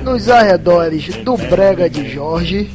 nos arredores do Brega de Jorge.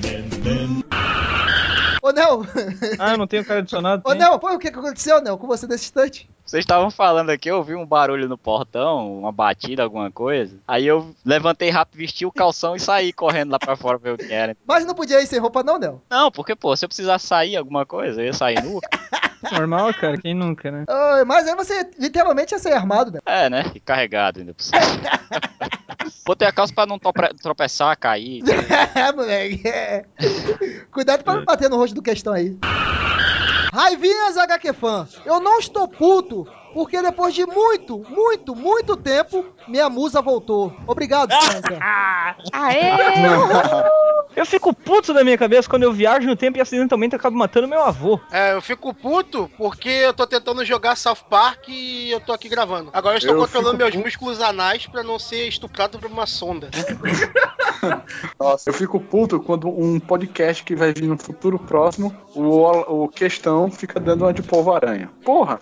Ô, Nel! Ah, eu não tenho cara adicionado. Ô, Nel, o que aconteceu, Nel, com você nesse instante? Vocês estavam falando aqui, eu ouvi um barulho no portão, uma batida, alguma coisa. Aí eu levantei rápido, vesti o calção e saí correndo lá pra fora ver o que era. Mas não podia ir sem roupa não, Nel? Não, porque, pô, se eu precisasse sair alguma coisa, eu ia sair nu. Normal, cara, quem nunca, né? Mas aí você literalmente ia ser armado, Nel. É, né? E carregado ainda por cima. Botei a calça pra não tropeçar, cair. É, moleque. É. Cuidado pra não bater no rosto do questão aí. Raivinhas HQ Fan, eu não estou puto, porque depois de muito tempo, minha musa voltou. Obrigado, Sandra. Aê! Eu fico puto da minha cabeça quando eu viajo no tempo e acidentalmente acabo matando meu avô. Eu fico puto porque eu tô tentando jogar South Park e eu tô aqui gravando. Agora eu estou controlando meus músculos anais pra não ser estuprado por uma sonda. Nossa, eu fico puto quando um podcast que vai vir no futuro próximo, o questão fica dando uma de polvo-aranha. Porra!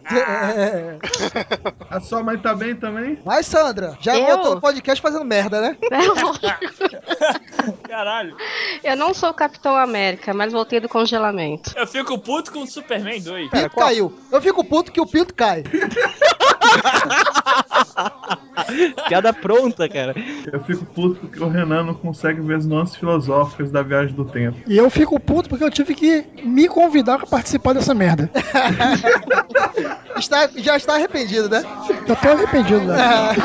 A sua mãe tá bem também? Vai, Sandra. Já voltou no podcast fazendo merda, né? Caralho. Eu não sou o Capitão América, mas voltei do congelamento. Eu fico puto com o Superman 2. Pinto caiu. Eu fico puto que o pinto cai. Piada pronta, cara. Eu fico puto porque o Renan não consegue ver as nuances filosóficas da viagem do tempo. E eu fico puto porque eu tive que me convidar pra participar dessa merda. Já está arrependido, né? Eu tô arrependido, né?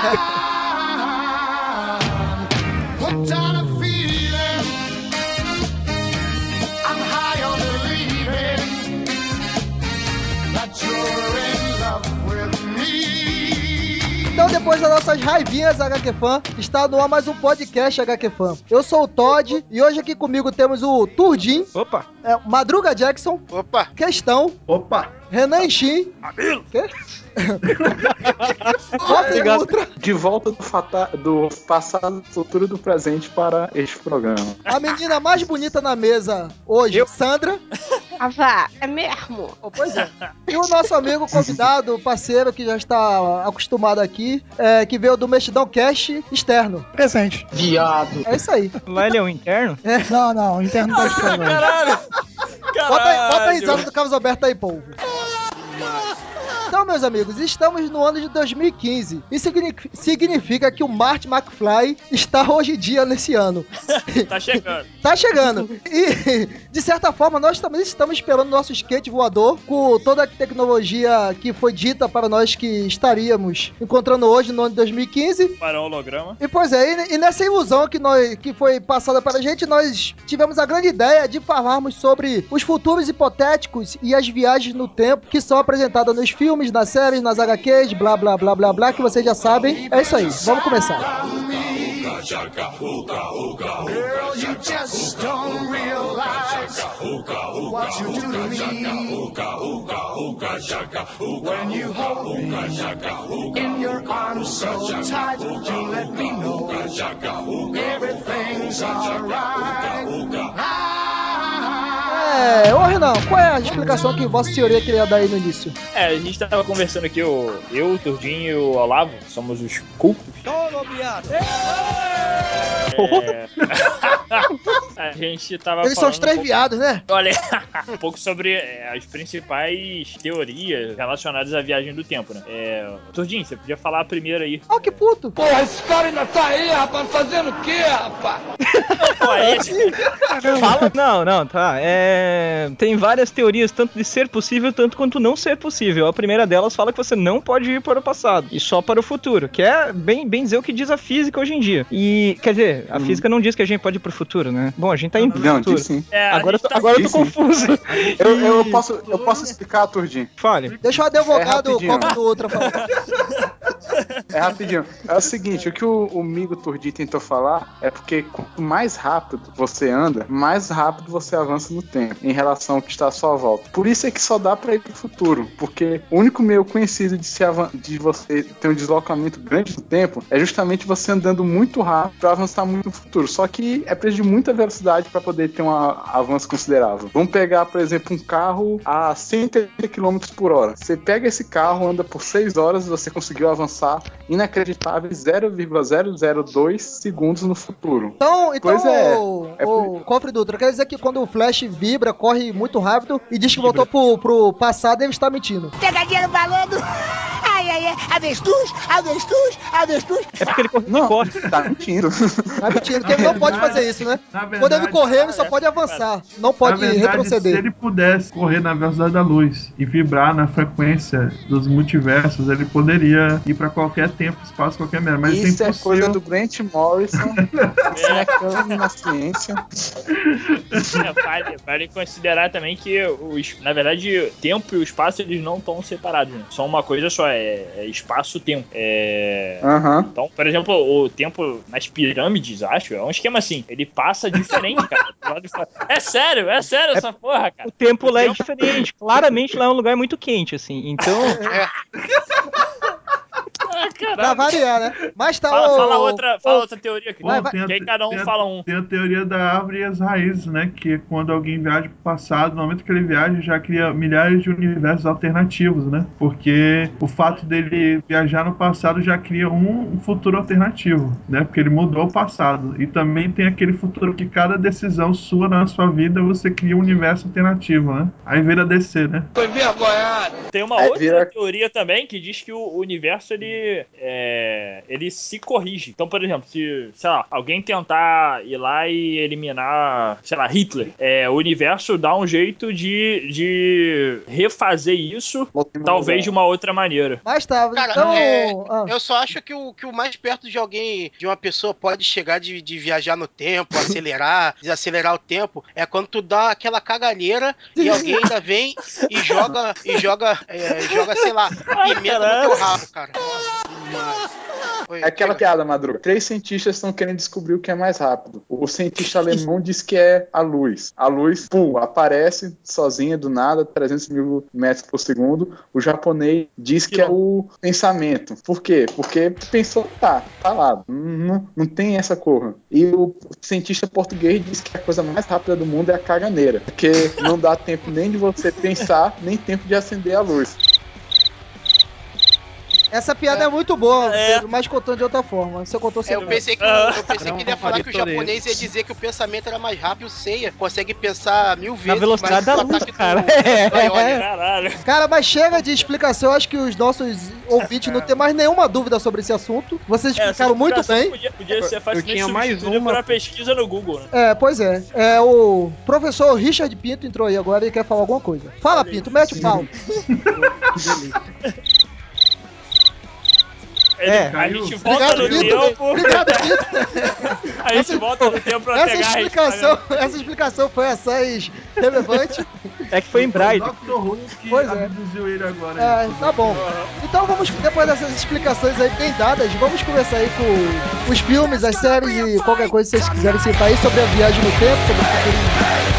Então, depois das nossas raivinhas HQ Fan, está no ar mais um podcast HQ Fan. Eu sou o Todd e hoje aqui comigo temos o Turdim. Opa! Madruga Jackson. Opa! Questão. Opa! Renan Enchim. Quê? Ultra. De volta do passado, futuro e do presente para este programa. A menina mais bonita na mesa hoje, Sandra. Ah, vá, é mesmo? Pois é. E o nosso amigo convidado, parceiro, que já está acostumado aqui, que veio do Mexidão Cast externo. Presente. Viado. É isso aí. Lá ele é o interno? Não, o interno tá de fora. Caralho! Bota a risada do Carlos Alberto aí, povo. Então, meus amigos, estamos no ano de 2015. Isso significa que o Marty McFly está hoje em dia nesse ano. Tá chegando. Tá chegando. E, de certa forma, nós também estamos esperando nosso skate voador com toda a tecnologia que foi dita para nós que estaríamos encontrando hoje no ano de 2015. Para o holograma. E, pois é, e nessa ilusão que foi passada para a gente, nós tivemos a grande ideia de falarmos sobre os futuros hipotéticos e as viagens no tempo que são apresentadas nos filmes, nas séries, nas HQs, blá, blá, blá, blá, blá, que vocês já sabem. É isso aí, vamos começar. Girl, you just don't realize what you do to me when you hold me in your arms so tight. You let me know everything's alright. Ô Renan, qual é a explicação que Vossa Senhoria queria dar aí no início? A gente tava conversando aqui, eu, o Turdinho e o Olavo, somos os cultos. A gente tava Eles são os três viados, né? Olha, um pouco sobre as principais teorias relacionadas à viagem do tempo, né? Turdinho, você podia falar primeiro aí. Ó, que puto! Porra, esse cara ainda tá aí, rapaz, fazendo o quê, rapaz? Fala? Não, tá. Tem várias teorias, tanto de ser possível, tanto quanto não ser possível. A primeira delas fala que você não pode ir para o passado, e só para o futuro, que é bem dizer o que diz a física hoje em dia. E, quer dizer, a física não diz que a gente pode ir pro futuro, né? Bom, a gente tá indo pro futuro. Diz sim. Agora eu tô confuso. Eu posso explicar, Turdinho? Fale. Deixa o advogado copo do outro falar. É rapidinho. É o seguinte, o que o amigo Turdinho tentou falar é porque quanto mais rápido você anda, mais rápido você avança no tempo, em relação ao que está à sua volta. Por isso é que só dá pra ir pro futuro, porque o único meio conhecido de você ter um deslocamento grande no tempo é justamente você andando muito rápido pra avançar muito no futuro. Só que é preciso de muita velocidade pra poder ter um avanço considerável. Vamos pegar, por exemplo, um carro a 130 km por hora. Você pega esse carro, anda por 6 horas, você conseguiu avançar passar inacreditáveis 0,002 segundos no futuro. Então Pois é. o Cofre Dutra, quer dizer que quando o Flash vibra, corre muito rápido e diz que voltou pro passado, ele está mentindo. Pegadinha no balão. Ai, ai, ai. Avestruz, avestruz, avestruz. É porque ele corre. Tá mentindo. Tá mentindo, porque ele não pode fazer isso, né? Na verdade, Quando ele correr, ele só pode avançar, não pode na verdade, retroceder. se ele pudesse correr na velocidade da luz e vibrar na frequência dos multiversos, ele poderia ir pra qualquer tempo, espaço, qualquer merda. Mas Isso é impossível. coisa do Grant Morrison. Isso é cano na ciência. Vale considerar também que, na verdade, o tempo e o espaço eles não estão separados, né? São uma coisa só, é espaço-tempo. Então, por exemplo, o tempo nas pirâmides, acho, é um esquema assim. Ele passa diferente, cara. Do lado de fora. É sério essa porra, cara. O tempo lá é diferente. Claramente lá é um lugar muito quente, assim. Então. Pra variar, né? Mas tá Fala outra teoria aqui. Vai. Que aí cada um fala um. Tem a teoria da árvore e as raízes, né? Que quando alguém viaja pro passado, no momento que ele viaja, já cria milhares de universos alternativos, né? Porque o fato dele viajar no passado já cria um futuro alternativo, né? Porque ele mudou o passado. E também tem aquele futuro que cada decisão sua na sua vida, você cria um universo alternativo, né? Aí vira DC, né? Foi vergonhado. Tem uma outra teoria também que diz que o universo ele se corrige. Então, por exemplo, se, sei lá, alguém tentar ir lá e eliminar, sei lá, Hitler, o universo dá um jeito de refazer isso, talvez de uma outra maneira. Mas tá, Cara, então... eu só acho que o mais perto de alguém, de uma pessoa pode chegar de viajar no tempo, acelerar, desacelerar o tempo, é quando tu dá aquela caganeira e alguém ainda vem e joga, sei lá, pimenta no teu rabo, cara. É aquela piada, Madruga. 3 cientistas estão querendo descobrir o que é mais rápido. O cientista alemão diz que é a luz. A luz, aparece sozinha do nada, 300 mil metros por segundo. O japonês diz que é o pensamento. Por quê? Porque pensou, tá lá. Não tem essa cor. E o cientista português diz que a coisa mais rápida do mundo é a caganeira. Porque não dá tempo nem de você pensar, nem tempo de acender a luz. Essa piada é muito boa, Pedro, mas contando de outra forma. Você contou sem eu pensei que ele ia falar que o japonês ia dizer que o pensamento era mais rápido. O Seiya consegue pensar 1000 vezes na velocidade mais da luz, cara. Caralho. Cara, mas chega de explicação. Eu acho que os nossos ouvintes não têm mais nenhuma dúvida sobre esse assunto. Vocês explicaram muito bem. Podia ser facilmente tinha mais substituído uma por uma pesquisa no Google, né? Pois é. O professor Richard Pinto entrou aí agora e quer falar alguma coisa. Fala, Pinto, mete o pau. A gente volta no tempo. Obrigado, Pinto. A gente volta no tempo pra pegar essa explicação foi assaz relevante. É que foi em Braille. O Dr. Who que abduziu ele agora. Tá bom. Então vamos, depois dessas explicações aí bem dadas, vamos conversar aí com os filmes, as séries e qualquer coisa que vocês quiserem citar aí sobre a viagem no tempo, sobre o futuro.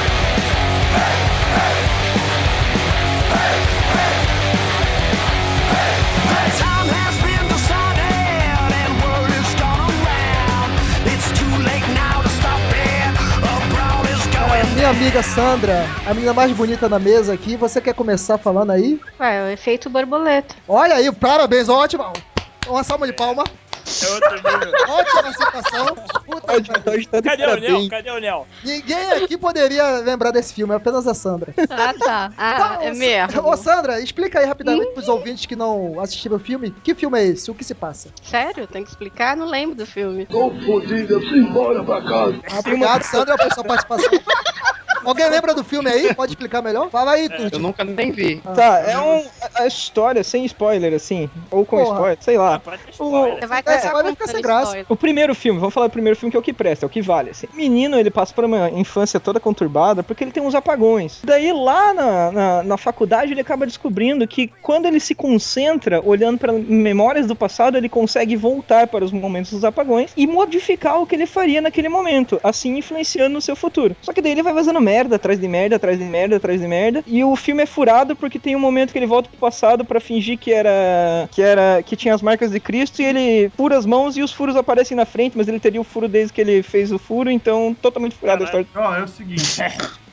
Minha amiga Sandra, a menina mais bonita da mesa aqui, você quer começar falando aí? O efeito borboleta. Olha aí, parabéns, ótimo. Uma salva de palma. É outro nível. Ótima citação. Cadê o Nel? Ninguém aqui poderia lembrar desse filme, é apenas a Sandra. Tá. É mesmo. Ô, Sandra, explica aí rapidamente pros ouvintes que não assistiram o filme. Que filme é esse? O que se passa? Sério? Tem que explicar? Não lembro do filme. Tô fodido, eu preciso ir embora pra casa. Obrigado, Sandra, pela sua participação. Alguém lembra do filme aí? Pode explicar melhor? Fala aí, Tuti. Eu nunca nem vi. Tá, a história sem spoiler, assim. Ou com spoiler, sei lá. Você vai ficar sem graça. O primeiro filme, vamos falar do primeiro filme que é o que presta, é o que vale, assim. O menino, ele passa por uma infância toda conturbada porque ele tem uns apagões. Daí, lá na faculdade, ele acaba descobrindo que quando ele se concentra, olhando para memórias do passado, ele consegue voltar para os momentos dos apagões e modificar o que ele faria naquele momento, assim influenciando no seu futuro. Só que daí ele vai fazendo merda, atrás de merda, atrás de merda, atrás de merda, e o filme é furado porque tem um momento que ele volta pro passado pra fingir que tinha as marcas de Cristo e ele fura as mãos e os furos aparecem na frente, mas ele teria o furo desde que ele fez o furo, então totalmente furado a história. Ó, é o seguinte,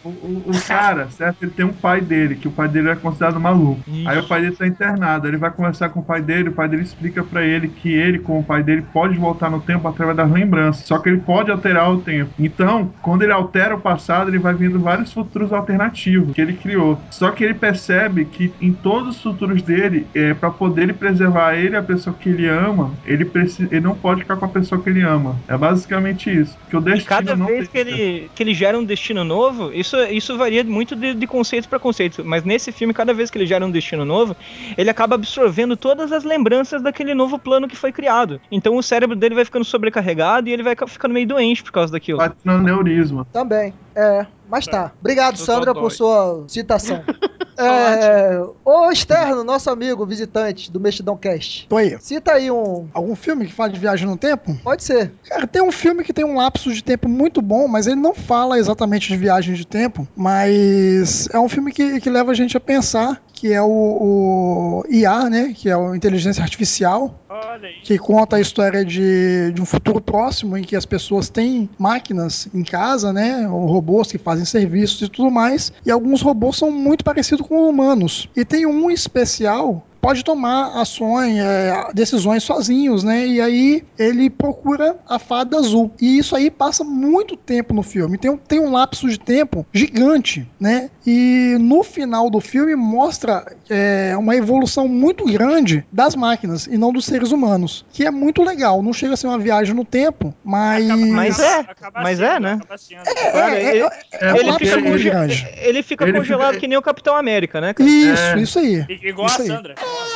O cara, certo? Ele tem um pai dele, que o pai dele é considerado maluco. Aí o pai dele tá internado, ele vai conversar com o pai dele explica pra ele que ele, com o pai dele, pode voltar no tempo através das lembranças. Só que ele pode alterar o tempo. Então, quando ele altera o passado, ele vai vendo vários futuros alternativos que ele criou. Só que ele percebe que em todos os futuros dele, pra poder ele preservar ele, a pessoa que ele ama, ele não pode ficar com a pessoa que ele ama. É basicamente isso. Que o E destino cada não vez tem que ele gera um destino novo, isso varia muito de conceito para conceito, mas nesse filme, cada vez que ele gera um destino novo, ele acaba absorvendo todas as lembranças daquele novo plano que foi criado. Então o cérebro dele vai ficando sobrecarregado e ele vai ficando meio doente por causa daquilo. bate no aneurisma. Também. Mas tá. Obrigado, Eu Sandra, tô por doido. sua citação. Ô Externo, nosso amigo visitante do Mexidão Cast. Oi. Cita aí um. Algum filme que fala de viagem no tempo? Pode ser. Cara, tem um filme que tem um lapso de tempo muito bom, mas ele não fala exatamente de viagem de tempo, mas é um filme que leva a gente a pensar, que é o IA, né, que é a Inteligência Artificial, Olha aí. que conta a história de um futuro próximo em que as pessoas têm máquinas em casa, né, ou robôs que fazem serviços e tudo mais, e alguns robôs são muito parecidos com humanos. E tem um especial pode tomar ações, decisões sozinhos, né? E aí ele procura a fada azul. E isso aí passa muito tempo no filme. Tem um lapso de tempo gigante, né? E no final do filme mostra uma evolução muito grande das máquinas e não dos seres humanos, que é muito legal. Não chega a ser uma viagem no tempo, mas... Né? Acaba sendo. Claro, ele fica Ele congelado fica- que nem o Capitão América, né, cara? Isso aí. Igual Isso a aí. Sandra.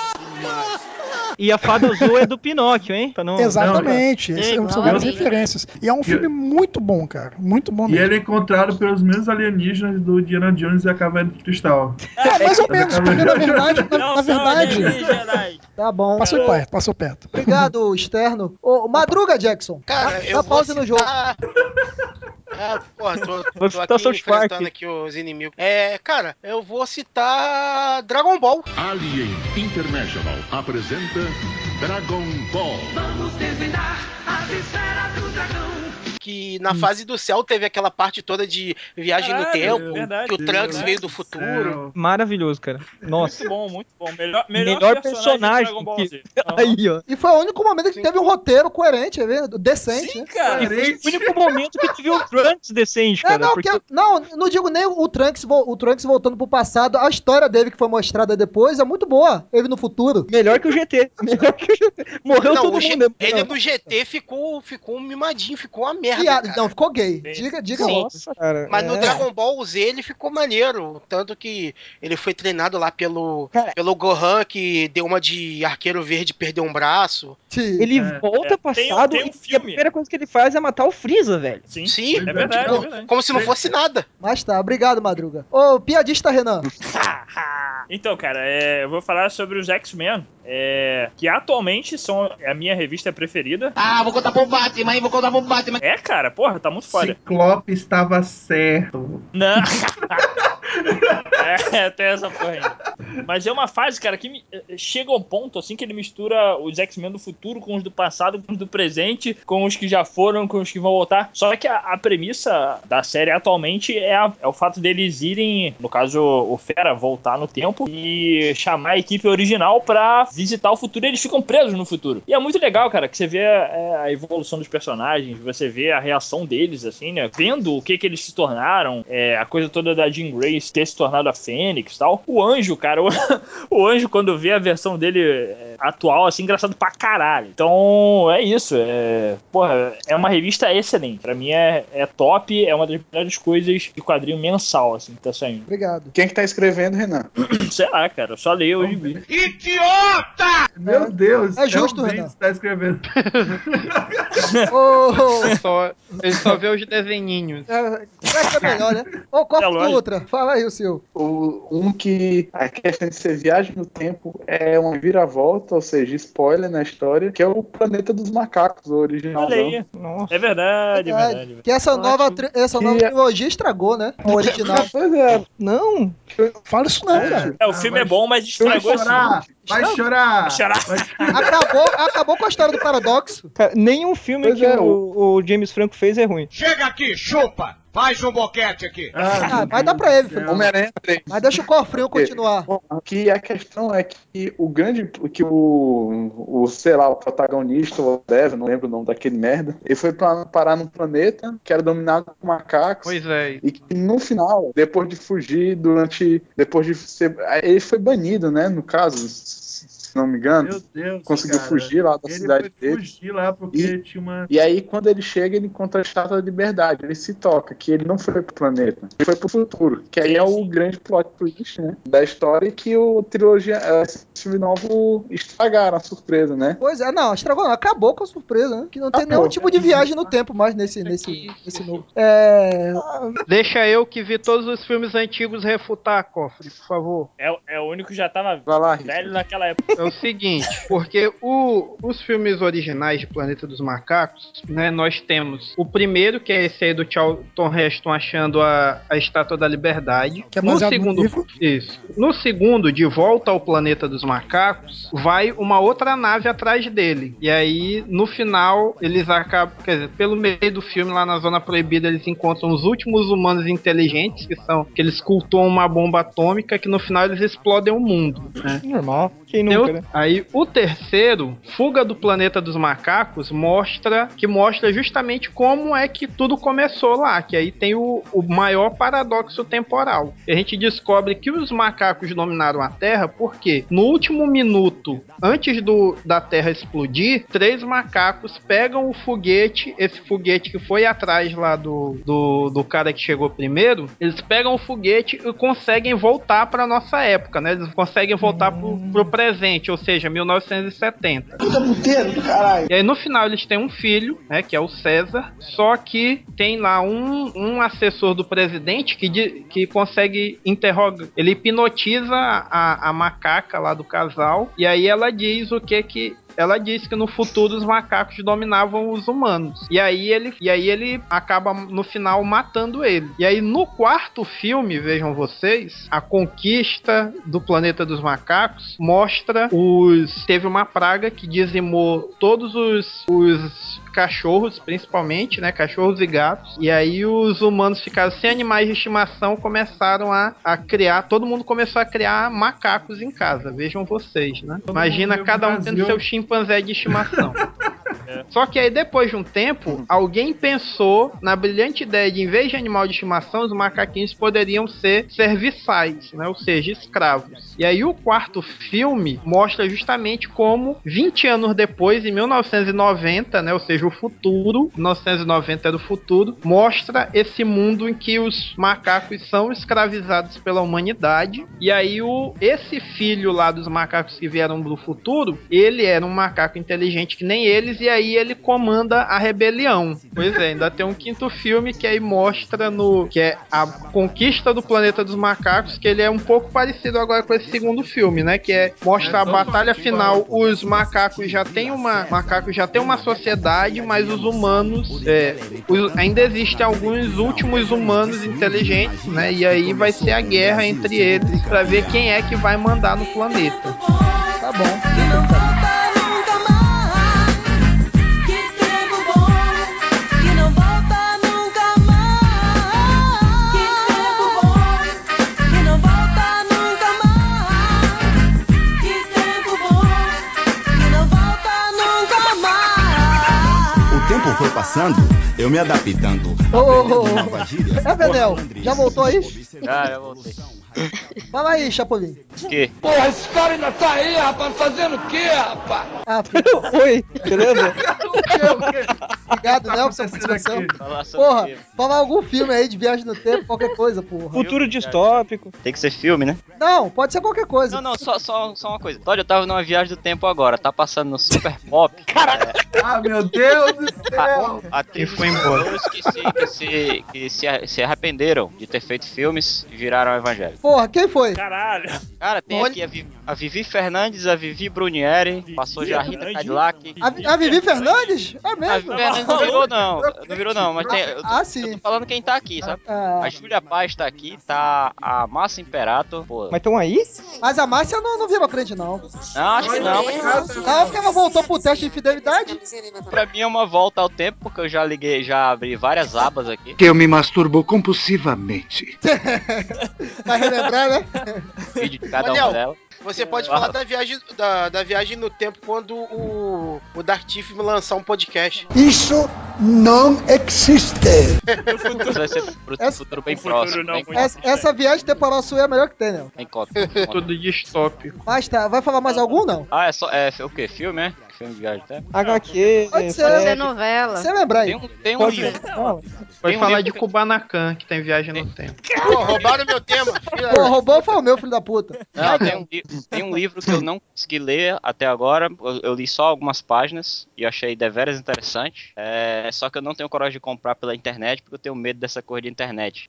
E a fada azul é do Pinóquio, hein? Pra não... Exatamente. Não, São várias referências. E é um filme muito bom, cara. Muito bom E mesmo. ele é encontrado pelos mesmos alienígenas do Indiana Jones e a Caverna de Cristal. Mais ou menos, porque na verdade, Não são alienígenas. Tá bom. passou perto. Obrigado, Externo. Ô, Madruga, Jackson. Cara, Dá eu vou pause no jogo. citar... porra, Vou tô citar aqui South Park. enfrentando aqui os inimigos. Cara, eu vou citar Dragon Ball. Alien International apresenta Dragon Ball. Vamos desvendar as esferas do dragão. Que na fase do céu teve aquela parte toda de viagem no Caralho, tempo, verdade. que o Trunks Deus veio do do futuro. Maravilhoso, cara. Nossa. Muito bom. Melhor Melhor personagem personagem de Dragon Ball que- Z. Aí, ó. E foi o único momento que teve um roteiro coerente, decente, Sim, né? cara. E foi o único momento que teve um Trunks decente, cara. Não, porque... não digo nem o Trunks voltando pro passado. A história dele que foi mostrada depois é muito boa. Ele no futuro. Melhor que o GT. Melhor que o GT. Morreu Não, todo mundo. ele no GT ficou um mimadinho, ficou uma merda. Piada. Cara. Não, ficou gay. Sim. Diga Sim. logo. Cara, Mas no Dragon Ball Z ele ficou maneiro. Tanto que ele foi treinado lá pelo Gohan, que deu uma de arqueiro verde e perdeu um braço. Ele volta passado tem um e a filme. primeira coisa que ele faz é matar o Freeza, velho. Sim, Sim, é verdade, tipo, é verdade. como se não fosse nada. Mas tá, obrigado, Madruga. Ô, piadista Renan. Então, cara, eu vou falar sobre os X-Men, que atualmente são a minha revista preferida. Vou contar pro Batman, hein? Vou contar pro Batman. Cara, porra, tá muito foda. Ciclope estava certo. Não. Tem essa porra ainda. Mas é uma fase, cara, que chega ao ponto, assim, que ele mistura os X-Men do futuro com os do passado, com os do presente, com os que já foram, com os que vão voltar. Só que a premissa da série atualmente é o fato deles irem, no caso, o Fera voltar no tempo e chamar a equipe original pra visitar o futuro, e eles ficam presos no futuro. E é muito legal, cara, que você vê a evolução dos personagens, você vê a reação deles, assim, né? Vendo o que eles se tornaram, a coisa toda da Jean Grey ter se tornado a Fênix e tal. O Anjo, cara, o Anjo, quando vê a versão dele atual, assim, engraçado pra caralho. Então, é isso. Porra, é uma revista excelente. Pra mim é top, é uma das melhores coisas de quadrinho mensal, assim, que tá saindo. Obrigado. Quem que tá escrevendo, Renan? Sei lá, cara, eu só leio hoje. Idiota! Meu Deus, É justo, o Renan. Bendis tá escrevendo. Ele só vê os desenhinhos. Será que é melhor, né? Ô, Corpo Ultra, fala aí o seu. Um que a questão de ser viagem no tempo é uma viravolta, ou seja, spoiler na história, que é o Planeta dos Macacos, o original. Olha aí. É verdade, é verdade. Que essa nova trilogia estragou, né? O original. Pois é. Não, fala isso não, cara. O filme é bom, mas estragou assim. Vai chorar! Acabou com a história do paradoxo. Cara, nenhum filme Pois que é, o James Franco fez é ruim. Chega aqui, chupa! Faz um boquete aqui. Mas dá pra ele, Felipe. Homem-Aranha 3. Mas deixa o cofrinho continuar. Bom, aqui a questão é que sei lá, o protagonista, ou whatever, não lembro o nome daquele merda, ele foi parar num planeta que era dominado por macacos. Pois é. E que no final, depois de fugir, depois de ser, ele foi banido, né, no caso, se não me engano. Meu Deus, conseguiu cara. fugir lá da Ele cidade foi dele. fugir lá porque tinha uma... E aí, quando ele chega, ele encontra a Estátua da Liberdade. Ele se toca que ele não foi pro planeta, ele foi pro futuro. Que aí é o grande plot twist, né, da história, que o trilogia, esse filme novo estragaram a surpresa, né? Pois é, não, estragou não. Acabou com a surpresa, né? Que não tem nenhum tipo de viagem no tempo mais nesse novo. Deixa eu que vi todos os filmes antigos refutar, Cofre, por favor. É o único que já tava lá, velho naquela época. É o seguinte, porque os filmes originais de Planeta dos Macacos, né, nós temos o primeiro, que é esse aí do Charlton Heston achando a Estátua da Liberdade. Que é no baseado no segundo, livro. isso. No segundo, De Volta ao Planeta dos Macacos, vai uma outra nave atrás dele. E aí, no final, eles acabam, quer dizer, pelo meio do filme, lá na Zona Proibida, eles encontram os últimos humanos inteligentes, que eles cultuam uma bomba atômica, que no final eles explodem o mundo, né? Normal. Quem nunca, né? Aí o terceiro, Fuga do Planeta dos Macacos, mostra justamente como é que tudo começou lá, que aí tem o maior paradoxo temporal. E a gente descobre que os macacos dominaram a Terra porque no último minuto, antes da Terra explodir, 3 macacos pegam o foguete, esse foguete que foi atrás lá do cara que chegou primeiro, eles pegam o foguete e conseguem voltar para nossa época, né? Eles conseguem voltar pro presente, ou seja, 1970. Puta puteiro do caralho. E aí no final eles têm um filho, né, que é o César, só que tem lá um assessor do presidente que consegue interrogar, ele hipnotiza a macaca lá do casal, e aí ela diz ela disse que no futuro os macacos dominavam os humanos. E aí ele acaba no final matando ele. E aí no quarto filme, vejam vocês, a conquista do planeta dos macacos mostra teve uma praga que dizimou todos os cachorros, principalmente, né? Cachorros e gatos. E aí os humanos ficaram sem animais de estimação, começaram a criar, todo mundo começou a criar macacos em casa. Vejam vocês, né? Imagina cada um tendo seu chimpanzé de estimação. Só que aí depois de um tempo, alguém pensou na brilhante ideia de, em vez de animal de estimação, os macaquinhos poderiam ser serviçais, né? Ou seja, escravos. E aí o quarto filme mostra justamente como 20 anos depois, em 1990, né? Ou seja, o futuro, 1990 era o futuro, mostra esse mundo em que os macacos são escravizados pela humanidade. E aí esse filho lá dos macacos que vieram do futuro, ele era um macaco inteligente que nem eles, e aí ele comanda a rebelião. Pois é, ainda tem um quinto filme que aí mostra que é a conquista do planeta dos macacos, que ele é um pouco parecido agora com esse segundo filme, né? Que mostra a batalha final. Os macacos já têm uma sociedade, mas os humanos ainda existem alguns últimos humanos inteligentes, né? E aí vai ser a guerra entre eles para ver quem é que vai mandar no planeta. Tá bom. O tempo foi passando, eu me adaptando. Venel, já voltou aí? Já voltei. Fala aí, Chapolin. Que? Porra, esse cara ainda tá aí, rapaz, fazendo o quê, rapaz? Oi, beleza? Obrigado, Nelson, por participação. Porra, falar algum filme aí de viagem no tempo, qualquer coisa, porra. Futuro distópico. Tem que ser filme, né? Não, pode ser qualquer coisa. Não, só uma coisa. Todd, eu tava numa viagem do tempo agora, tá passando no Super Pop. Caraca! Ah, meu Deus do céu! Atrizes foi embora. Que se arrependeram de ter feito filmes e viraram evangélicos. Porra, quem foi? Caralho! Cara, tem aqui a a Vivi Fernandes, a Vivi Brunieri, passou já a Rita Cadillac. A Vivi Fernandes? É A mesmo? Vivi Fernandes não virou, não. Não virou, não. Mas tem, Sim. eu tô falando quem tá aqui, sabe? A Júlia Paz tá aqui, tá a Márcia Imperator. Pô. Mas estão aí? Mas a Márcia não virou crente, não. Não, acho que não. Não, porque ela voltou pro teste de fidelidade. Pra mim é uma volta ao tempo, porque eu já abri várias abas aqui. Que eu me masturbo compulsivamente. Vai relembrar, né? Vídeo de cada Manel, uma delas. Você pode falar da viagem no tempo quando o Dark Tiff lançar um podcast. Isso não existe. Vai ser pro futuro bem próximo. Essa viagem temporal sua é a melhor que tem, né? Tem cópia. Tudo distópico. Mas tá, vai falar mais algum, não? Ah, é o quê? Filme, é? Filme de viagem no tempo? HQ, Pode ser novela. Você lembrar aí. Tem um livro. Vai falar de Kubanacan, que tem viagem no tempo. Pô, roubaram meu tema. Pô, roubou foi o meu, filho da puta. Não, tem um livro que eu não consegui ler até agora. Eu li só algumas páginas e achei deveras interessante. Só que eu não tenho coragem de comprar pela internet porque eu tenho medo dessa coisa de internet.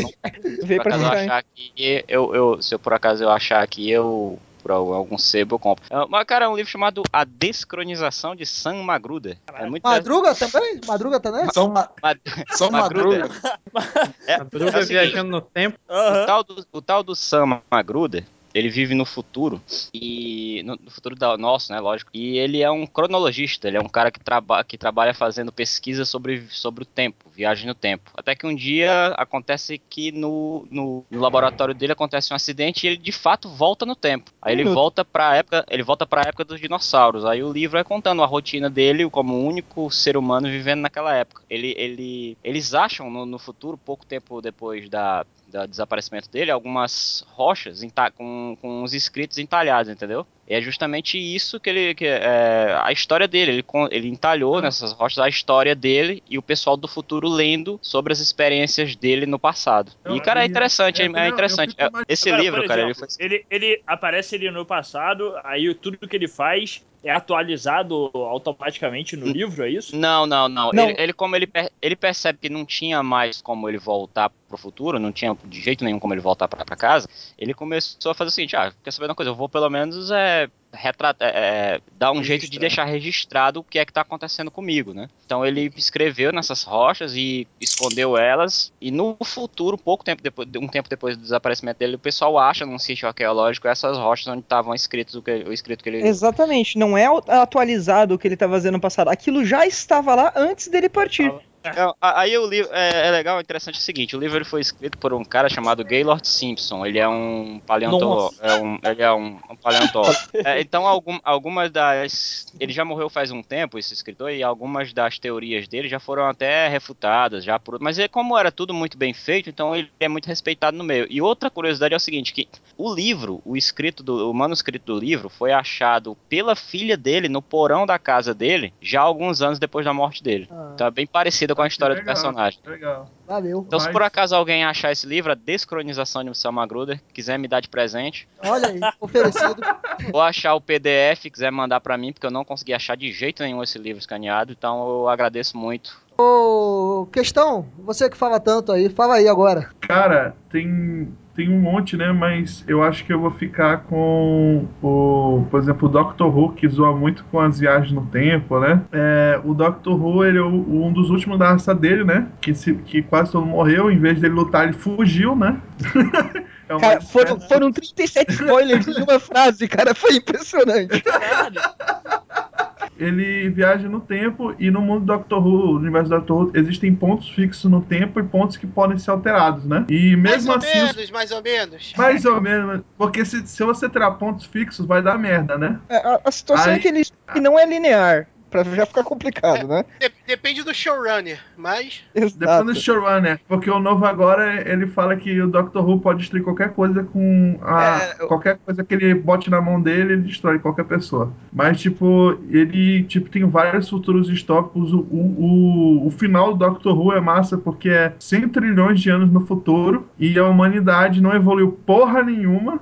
Então, se eu por acaso eu achar que eu por algum sebo eu compro. Mas, cara, é um livro chamado A Descronização de Sam Magruder. É muito Madruga também? Madruga também? São Madruga. Madruga viajando no tempo. O tal do Sam Magruder, ele vive no futuro, e no futuro nosso, né, lógico, e ele é um cronologista, ele é um cara que trabalha fazendo pesquisa sobre o tempo, viagem no tempo. Até que um dia acontece que no laboratório dele acontece um acidente e ele de fato volta no tempo. Aí ele volta pra época dos dinossauros. Aí o livro é contando a rotina dele como o único ser humano vivendo naquela época. Eles acham no futuro, pouco tempo depois do desaparecimento dele, algumas rochas com os escritos entalhados, entendeu? E é justamente isso a história dele. Ele entalhou nessas rochas a história dele e o pessoal do futuro lendo sobre as experiências dele no passado. E, cara, é interessante, é interessante. Esse livro, por cara, exemplo, ele aparece ali no passado, aí tudo que ele faz é atualizado automaticamente no livro, é isso? Não. Ele percebe que não tinha mais como ele voltar pro futuro, não tinha de jeito nenhum como ele voltar pra casa, ele começou a fazer o seguinte, quer saber de uma coisa, eu vou pelo menos dar um jeito de deixar registrado o que é que tá acontecendo comigo, né? Então ele escreveu nessas rochas e escondeu elas, e no futuro, um tempo depois do desaparecimento dele, o pessoal acha num sítio arqueológico essas rochas onde estavam escritos o escrito que ele... Exatamente, não é atualizado o que ele tá fazendo no passado, aquilo já estava lá antes dele partir. Aí o livro é legal, interessante o seguinte, o livro ele foi escrito por um cara chamado Gaylord Simpson, ele é um paleontólogo, então algumas ele já morreu faz um tempo, esse escritor, e algumas das teorias dele já foram até refutadas, mas como era tudo muito bem feito, então ele é muito respeitado no meio. E outra curiosidade é o seguinte, que o manuscrito do livro foi achado pela filha dele no porão da casa dele, já alguns anos depois da morte dele. Então é bem parecida com a história do personagem. Legal. Valeu. Então, se por acaso alguém achar esse livro, A Descronização de Sam Magruder, quiser me dar de presente. Olha aí, oferecido. Ou achar o PDF, quiser mandar pra mim, porque eu não consegui achar de jeito nenhum esse livro escaneado, então eu agradeço muito. Questão, você que fala tanto aí, fala aí agora. Cara, tem um monte, né? Mas eu acho que eu vou ficar com por exemplo, o Doctor Who, que zoa muito com as viagens no tempo, né? O Doctor Who, ele é um dos últimos da raça dele, né? Que quase todo mundo morreu. Em vez dele lutar, ele fugiu, né? Cara, foram 37 spoilers em uma frase, cara. Foi impressionante. Ele viaja no tempo e no mundo do Doctor Who, no universo do Doctor Who, existem pontos fixos no tempo e pontos que podem ser alterados, né? E mesmo Mais ou menos. Mais ou menos. Porque se você tirar pontos fixos, vai dar merda, né? A situação é que ele não é linear. Pra já ficar complicado, né? Depende do showrunner, mas... Depende do showrunner. Porque o novo agora, ele fala que o Doctor Who pode destruir qualquer coisa com qualquer coisa que ele bote na mão dele, ele destrói qualquer pessoa. Mas, ele tem vários futuros distópicos. O final do Doctor Who é massa porque é 100 trilhões de anos no futuro e a humanidade não evoluiu porra nenhuma.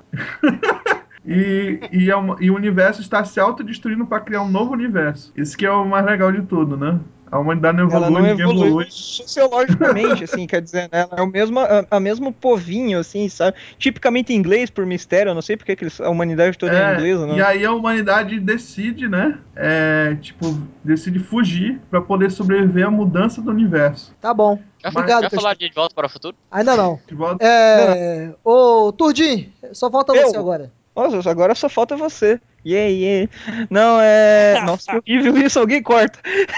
E o universo está se autodestruindo para criar um novo universo. Isso que é o mais legal de tudo, né? A humanidade não Ela evolui, não ninguém evolui evolui. sociologicamente, assim, quer dizer, né? Ela é a mesmo povinho, assim, sabe? Tipicamente inglês por mistério, eu não sei porque que a humanidade toda é inglesa, E né? aí a humanidade decide, né? Decide fugir pra poder sobreviver à mudança do universo. Tá bom. Obrigado, Já falaram de Volta para o Futuro? Ainda não. De volta. Ô, Turdim, só falta você agora. Nossa, agora só falta você. Yeah. Não, Nossa, que horrível isso, alguém corta.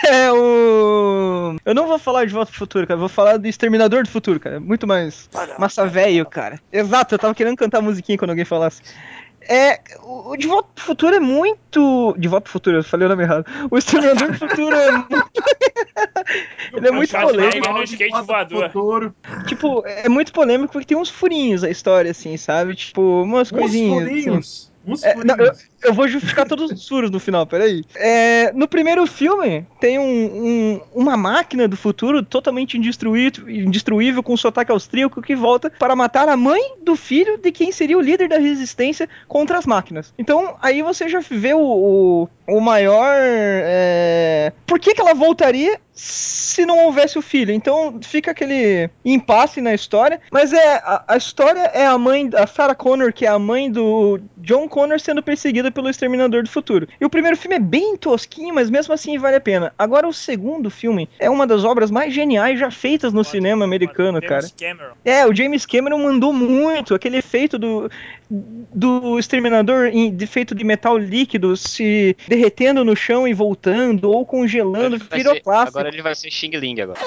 Eu não vou falar de Volta pro Futuro, cara. Eu vou falar do Exterminador do Futuro, cara. Muito mais massa velho, cara. Exato, eu tava querendo cantar musiquinha quando alguém falasse. O De Volta pro Futuro é muito. De Volta pro Futuro, eu falei o nome errado. O Exterminador do Futuro é muito. Ele é muito polêmico. No skate voador. Tipo, é muito polêmico porque tem uns furinhos a história, assim, sabe? Tipo, umas coisinhas. Furinhos. Assim. Uns Não, furinhos. eu vou justificar todos os furos no final, peraí. No primeiro filme, tem uma máquina do futuro totalmente indestruível com sotaque austríaco que volta para matar a mãe do filho de quem seria o líder da resistência contra as máquinas. Então, aí você já vê o maior... Por que ela voltaria se não houvesse o filho? Então fica aquele impasse na história, mas a história é a mãe, a Sarah Connor, que é a mãe do John Connor, sendo perseguida pelo Exterminador do Futuro. E o primeiro filme é bem tosquinho, mas mesmo assim vale a pena. Agora o segundo filme é uma das obras mais geniais já feitas no cinema americano, cara. O James Cameron mandou muito, aquele efeito do Exterminador feito de metal líquido se derretendo no chão e voltando, ou congelando, virou clássico. Agora ele vai ser Xing Ling agora.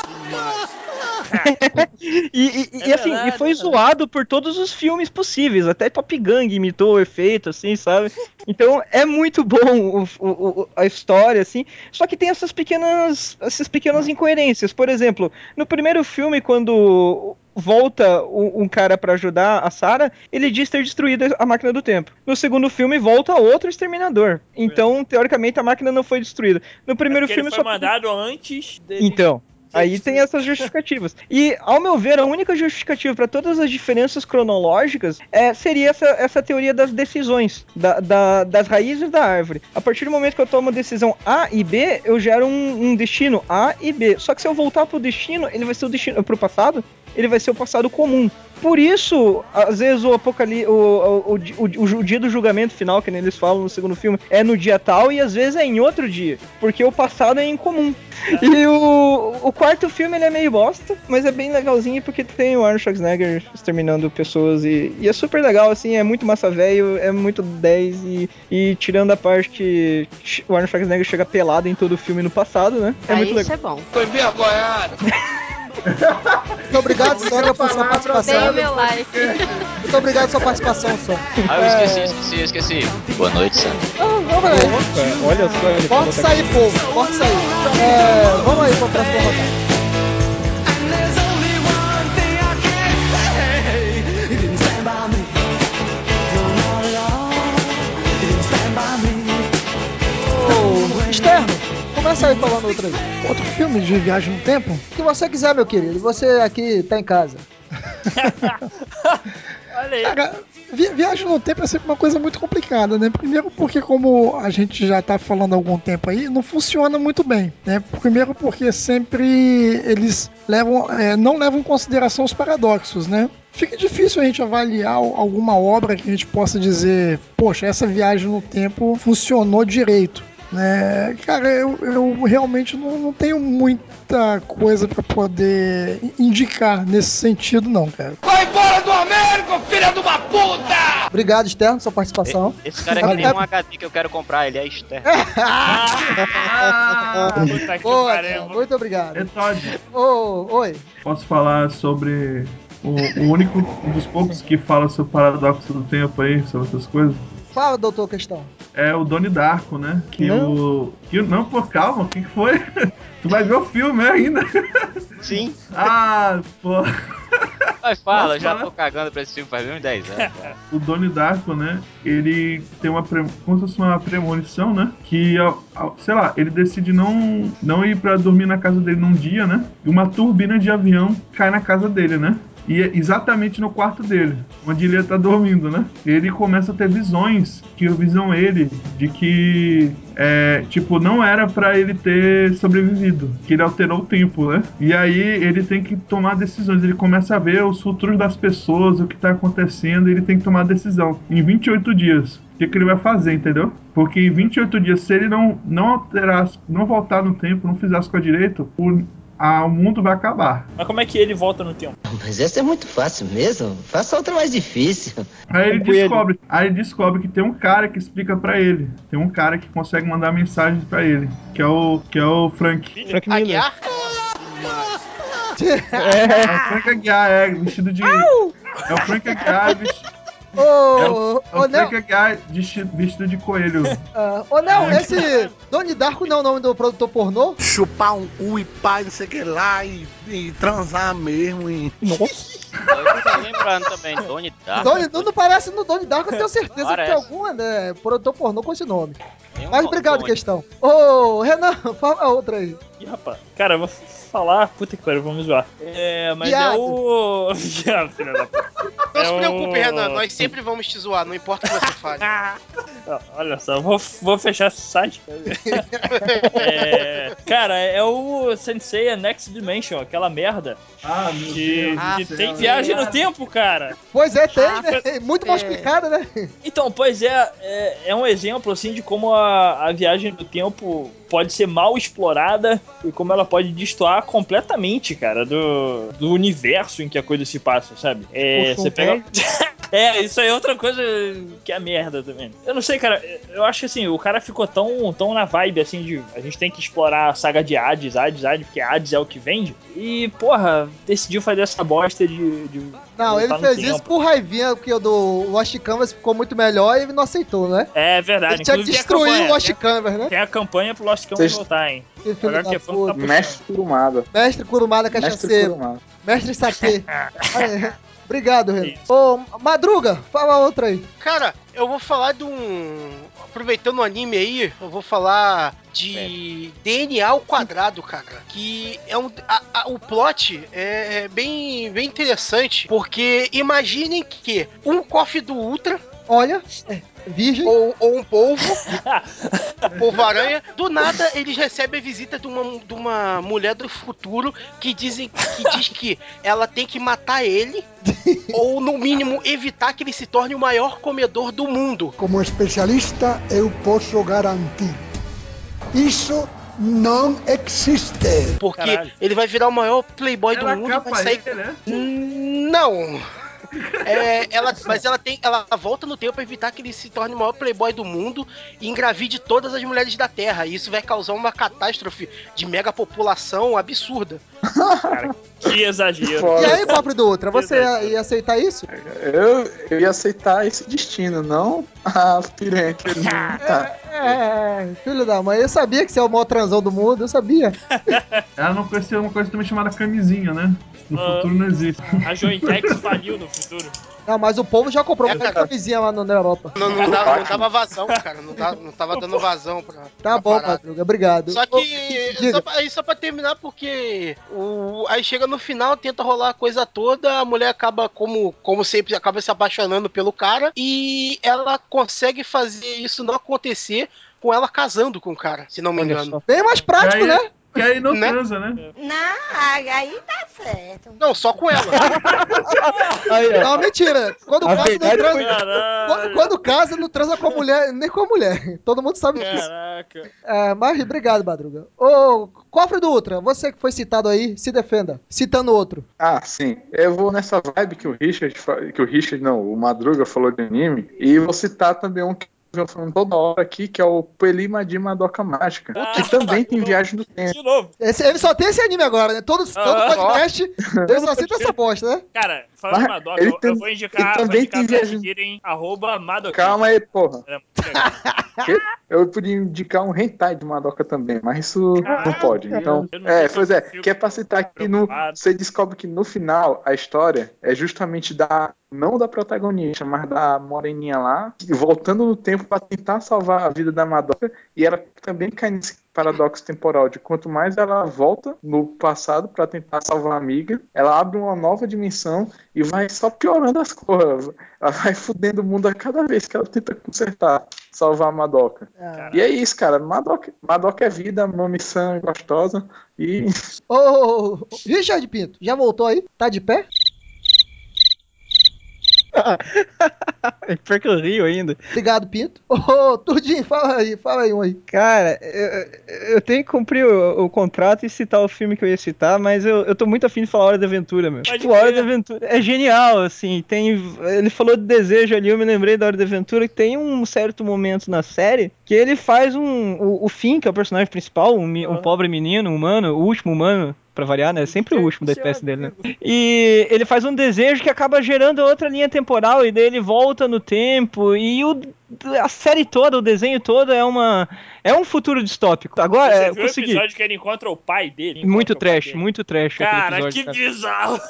E foi zoado por todos os filmes possíveis, até Top Gun imitou o efeito, assim, sabe? Então é muito bom a história, assim, só que tem essas pequenas incoerências. Por exemplo, no primeiro filme, quando volta um cara pra ajudar a Sarah, ele diz ter destruído a máquina do tempo. No segundo filme, volta outro exterminador. Então, teoricamente, a máquina não foi destruída. No primeiro filme ele foi mandado antes dele. Então, aí tem essas justificativas. E, ao meu ver, a única justificativa para todas as diferenças cronológicas seria essa teoria das decisões, das raízes da árvore. A partir do momento que eu tomo decisão A e B, eu gero um destino A e B. Só que se eu voltar pro destino, ele vai ser o destino pro passado, ele vai ser o passado comum. Por isso, às vezes o dia do julgamento final, que nem eles falam no segundo filme, é no dia tal e às vezes é em outro dia, porque o passado é incomum. E o quarto filme ele é meio bosta, mas é bem legalzinho porque tem o Arnold Schwarzenegger exterminando pessoas e é super legal, assim, é muito massa velho, é muito 10 e tirando a parte que o Arnold Schwarzenegger chega pelado em todo o filme no passado, né? É muito legal. Isso é bom. Tô envergonhado. Muito obrigado, Sandra, por sua participação. Dei o meu like. Muito obrigado pela sua participação, Sandra. Eu esqueci. Boa noite, Sandra. Olha só. Pode sair, povo. Pode sair. Vamos aí pra próxima rodada. Externo, começa aí falando outro aí. Outro filme de viagem no tempo? O que você quiser, meu querido. Você aqui tá em casa. Olha aí. Cara, viagem no tempo é sempre uma coisa muito complicada, né? Primeiro porque, como a gente já tá falando há algum tempo aí, não funciona muito bem, né? Primeiro porque sempre eles não levam em consideração os paradoxos, né? Fica difícil a gente avaliar alguma obra que a gente possa dizer, poxa, essa viagem no tempo funcionou direito. Cara, eu realmente não tenho muita coisa pra poder indicar nesse sentido, não, cara. Vai embora do Américo, filha de uma puta! Obrigado, Externo, pela sua participação. Esse cara é que nem um HD que eu quero comprar, ele é externo. Puta que Boa, pariu. cara, muito obrigado. É Todd. Oi. Posso falar sobre o único dos poucos que fala sobre o paradoxo do tempo aí, sobre essas coisas? Fala, doutor, questão. É o Donnie Darko, né? Não, pô, calma, o que foi? Tu vai ver o filme ainda? Sim. Pô. Mas fala, já tô cagando pra esse filme faz uns 10 anos. O Donnie Darko, né? Ele tem como se fosse uma premonição, né? Que, sei lá, ele decide não ir pra dormir na casa dele num dia, né? E uma turbina de avião cai na casa dele, né? e é exatamente no quarto dele, onde ele tá dormindo, né? Ele começa a ter visões que avisam ele de que tipo, não era pra ele ter sobrevivido, que ele alterou o tempo, né? E aí ele tem que tomar decisões, ele começa a ver os futuros das pessoas, o que tá acontecendo, e ele tem que tomar decisão em 28 dias. O que ele vai fazer, entendeu? Porque em 28 dias, se ele não alterar, não voltar no tempo, não fizer as coisas direito, o mundo vai acabar. Mas como é que ele volta no tempo? Mas essa é muito fácil mesmo. Faça outra mais difícil. Aí ele descobre que tem um cara que explica pra ele. Tem um cara que consegue mandar mensagens pra ele, que é o Frank. Frank Miller. Aguiar? É o Frank Aguiar, vestido de... É o Frank Aguiar vestido... É o Frank Aguiar vestido de coelho. Não, esse Donnie Darko não é o nome do produtor pornô? Chupar um cu e pá, não sei o que lá, e transar mesmo. Nossa! Eu tô lembrando também, Donnie Darko. Não parece no Donnie Darko, eu tenho certeza Parece. que tem algum produtor pornô com esse nome. Tem um Mas obrigado, Donnie. questão. Ô, Renan, fala a outra aí. Ih, rapaz. Cara, eu vou falar. Puta que pariu, vamos zoar. Mas Viado. é o. Viado, filha da puta. Não se preocupe, Renan, nós sempre vamos te zoar, não importa o que você fale. Olha só, vou fechar esse site. Cara, é o Sensei Next Dimension, aquela merda. Ah, meu Deus Que do tem céu. viagem no tempo, cara. Pois é, tem, né? Muito mal explicado, né? Então, pois é um exemplo, assim, de como a viagem no tempo pode ser mal explorada e como ela pode destoar completamente, cara, do universo em que a coisa se passa, sabe? Você pega... isso aí é outra coisa que é merda também. Eu não sei, cara, eu acho que assim, o cara ficou tão na vibe, assim, de a gente tem que explorar a saga de Hades, porque Hades é o que vende, e, porra, decidiu fazer essa bosta de Não, ele fez isso por raivinha, porque o do Lost Canvas ficou muito melhor e ele não aceitou, né? É verdade. Ele tinha que Inclusive, destruir o Lost Canvas, né? Tem a campanha pro Lost Canvas voltar, hein? Que filho Agora da que é fã, tá puxando. Mestre Kurumada. Mestre Kurumada Cachaceiro. Kurumada. Mestre Saque. Obrigado, Renan. Ô, Madruga, fala outra aí. Cara, eu vou falar de um... Aproveitando o anime aí, eu vou falar de DNA ao quadrado, cara. Que é o plot é bem interessante, porque imaginem que um cofre do Ultra... Olha, virgem. Ou um polvo, polvo-aranha. Do nada, eles recebem a visita de uma mulher do futuro que diz que ela tem que matar ele, ou no mínimo evitar que ele se torne o maior comedor do mundo. Como especialista, eu posso garantir. Isso não existe. Porque ele vai virar o maior playboy do mundo e vai sair... né? Não... mas ela volta no tempo pra evitar que ele se torne o maior playboy do mundo e engravide todas as mulheres da Terra. E isso vai causar uma catástrofe de megapopulação absurda. Cara, que exagero. E aí, Cofre do Ultra, você ia aceitar isso? Eu ia aceitar esse destino, não a piranha que ele tá. Filho da mãe, eu sabia que você é o maior transão do mundo, eu sabia. Ela não conhecia uma coisa também chamada camisinha, né? No futuro não existe. A Jointex faliu no futuro. Não, mas o povo já comprou muita camisinha lá na Europa. Não dava vazão, cara. Não tava dando vazão pra... Tá bom, Madruga, obrigado. Só que, só pra terminar, porque aí chega no final, tenta rolar a coisa toda, a mulher acaba, como sempre, acaba se apaixonando pelo cara, e ela consegue fazer isso não acontecer com ela casando com o cara, se não me engano. Bem mais prático, né? Que aí não transa, né? Não, aí tá certo. Não, só com ela. Não, mentira. Quando casa, não transa. Quando casa, não transa com a mulher, nem com a mulher. Todo mundo sabe disso. Caraca. Mas obrigado, Madruga. Ô, Cofre do Ultra, você que foi citado aí, se defenda. Citando outro. Ah, sim. Eu vou nessa vibe que o Madruga falou de anime. E vou citar também um que eu falando toda hora aqui, que é o Pelima de Madoka Mágica, que também tem viagem no tempo. De novo. Ele só tem esse anime agora, né? Todo podcast, ele só cita essa bosta, né? Cara, falando em Madoka, eu vou indicar pra seguirem @Madoka. Calma aí, porra. Eu podia indicar um hentai de Madoka também, mas isso não pode. Então, que é pra citar que você descobre que no final a história é justamente da não da protagonista, mas da moreninha lá, e voltando no tempo pra tentar salvar a vida da Madoka, e ela também cai nesse paradoxo temporal de quanto mais ela volta no passado pra tentar salvar a amiga, ela abre uma nova dimensão e vai só piorando as coisas. Ela vai fudendo o mundo a cada vez que ela tenta consertar, salvar a Madoka. E é isso, cara. Madoka é vida, mami-san gostosa e... Ô, Richard Pinto, já voltou aí? Tá de pé? Pior que eu rio ainda. Obrigado, Pinto. Ô, Turdinho, fala aí um aí. Cara, eu tenho que cumprir o contrato e citar o filme que eu ia citar, mas eu tô muito afim de falar Hora de Aventura, meu. Tipo, Hora de Aventura é genial, assim, ele falou de desejo ali, eu me lembrei da Hora de Aventura, que tem um certo momento na série que ele faz o Finn, que é o personagem principal, um pobre menino, humano, o último humano, pra variar, né? Sempre o último da espécie dele, né? E ele faz um desejo que acaba gerando outra linha temporal, e daí ele volta no tempo, e a série toda, o desenho todo é um futuro distópico. Agora, Você viu o consegui. episódio que ele encontra o pai dele? Muito trash, muito trash. Cara, aquele que episódio, bizarro!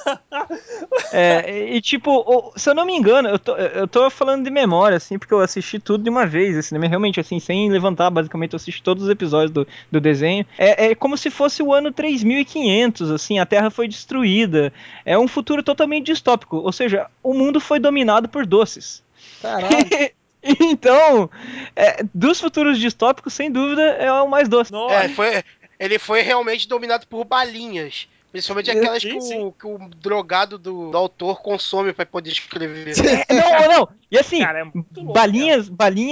e tipo, se eu não me engano, eu tô falando de memória, assim, porque eu assisti tudo de uma vez, assim, realmente, assim, sem levantar, basicamente, eu assisti todos os episódios do desenho. É como se fosse o ano 3500, assim, a Terra foi destruída. É um futuro totalmente distópico, ou seja, o mundo foi dominado por doces. Caralho. Então, dos futuros distópicos, sem dúvida, é o mais doce. Ele foi realmente dominado por balinhas. Principalmente aquelas que o drogado do autor consome pra poder escrever. Não. E assim, balinhas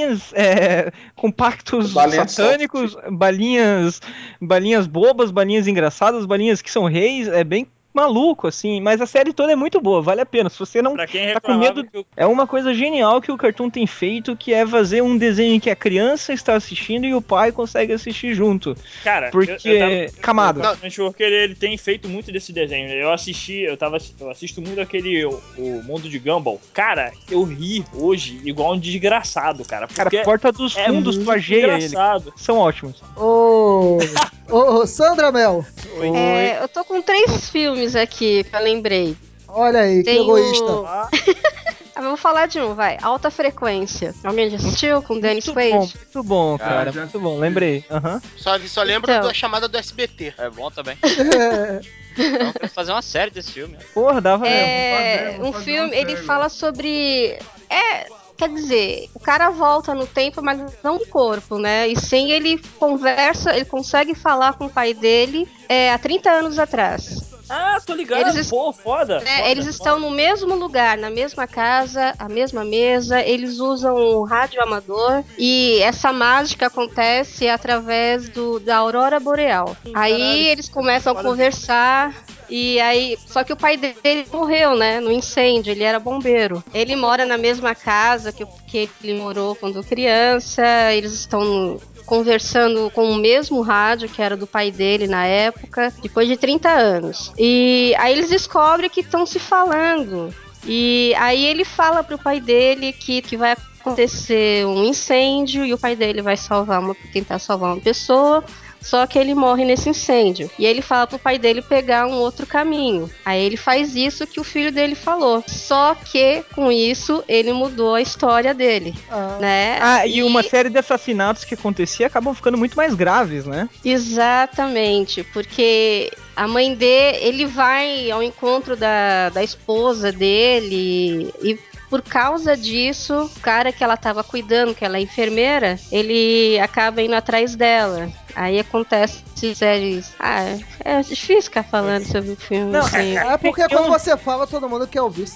compactos Balinha satânicos, balinhas bobas, balinhas engraçadas, balinhas que são reis, é bem maluco, assim, mas a série toda é muito boa, vale a pena. Se você não Pra quem tá com medo, é uma coisa genial que o Cartoon tem feito, que é fazer um desenho que a criança está assistindo e o pai consegue assistir junto. Cara, porque camadas. Porque ele tem feito muito desse desenho. Eu assisto muito aquele o Mundo de Gumball. Cara, eu ri hoje igual um desgraçado, cara. Cara, Porta dos Fundos, plageia ele. São ótimos. Ô, Sandra Mel. Eu tô com 3 filmes aqui que eu lembrei. Olha aí, que egoísta. Eu vou falar de um, vai. Alta Frequência. Alguém já assistiu com o Dennis Quaid? Muito bom, cara. Muito bom, lembrei. Só lembra da chamada do SBT. É bom também. Então, quero fazer uma série desse filme. Porra, dava um filme, ele fala sobre... Quer dizer, o cara volta no tempo, mas não no corpo, né? E sim, ele consegue falar com o pai dele há 30 anos atrás. Ah, tô ligado. Foda. Eles estão no mesmo lugar, na mesma casa, a mesma mesa, eles usam um rádio amador e essa mágica acontece através da aurora boreal. Aí eles começam a conversar. E aí, só que o pai dele morreu, né, no incêndio, ele era bombeiro. Ele mora na mesma casa que ele morou quando criança, eles estão conversando com o mesmo rádio que era do pai dele na época, depois de 30 anos. E aí eles descobrem que estão se falando. E aí ele fala pro pai dele que vai acontecer um incêndio e o pai dele vai tentar salvar uma pessoa. Só que ele morre nesse incêndio. E aí ele fala pro pai dele pegar um outro caminho. Aí ele faz isso que o filho dele falou. Só que, com isso, ele mudou a história dele. Né? E uma série de assassinatos que acontecia acabam ficando muito mais graves, né? Exatamente. Porque a mãe dele, ele vai ao encontro da esposa dele e... Por causa disso, o cara que ela tava cuidando, que ela é enfermeira, ele acaba indo atrás dela. Aí acontece séries. É difícil ficar falando sobre o filme. Não, assim. é porque quando você fala, todo mundo quer ouvir.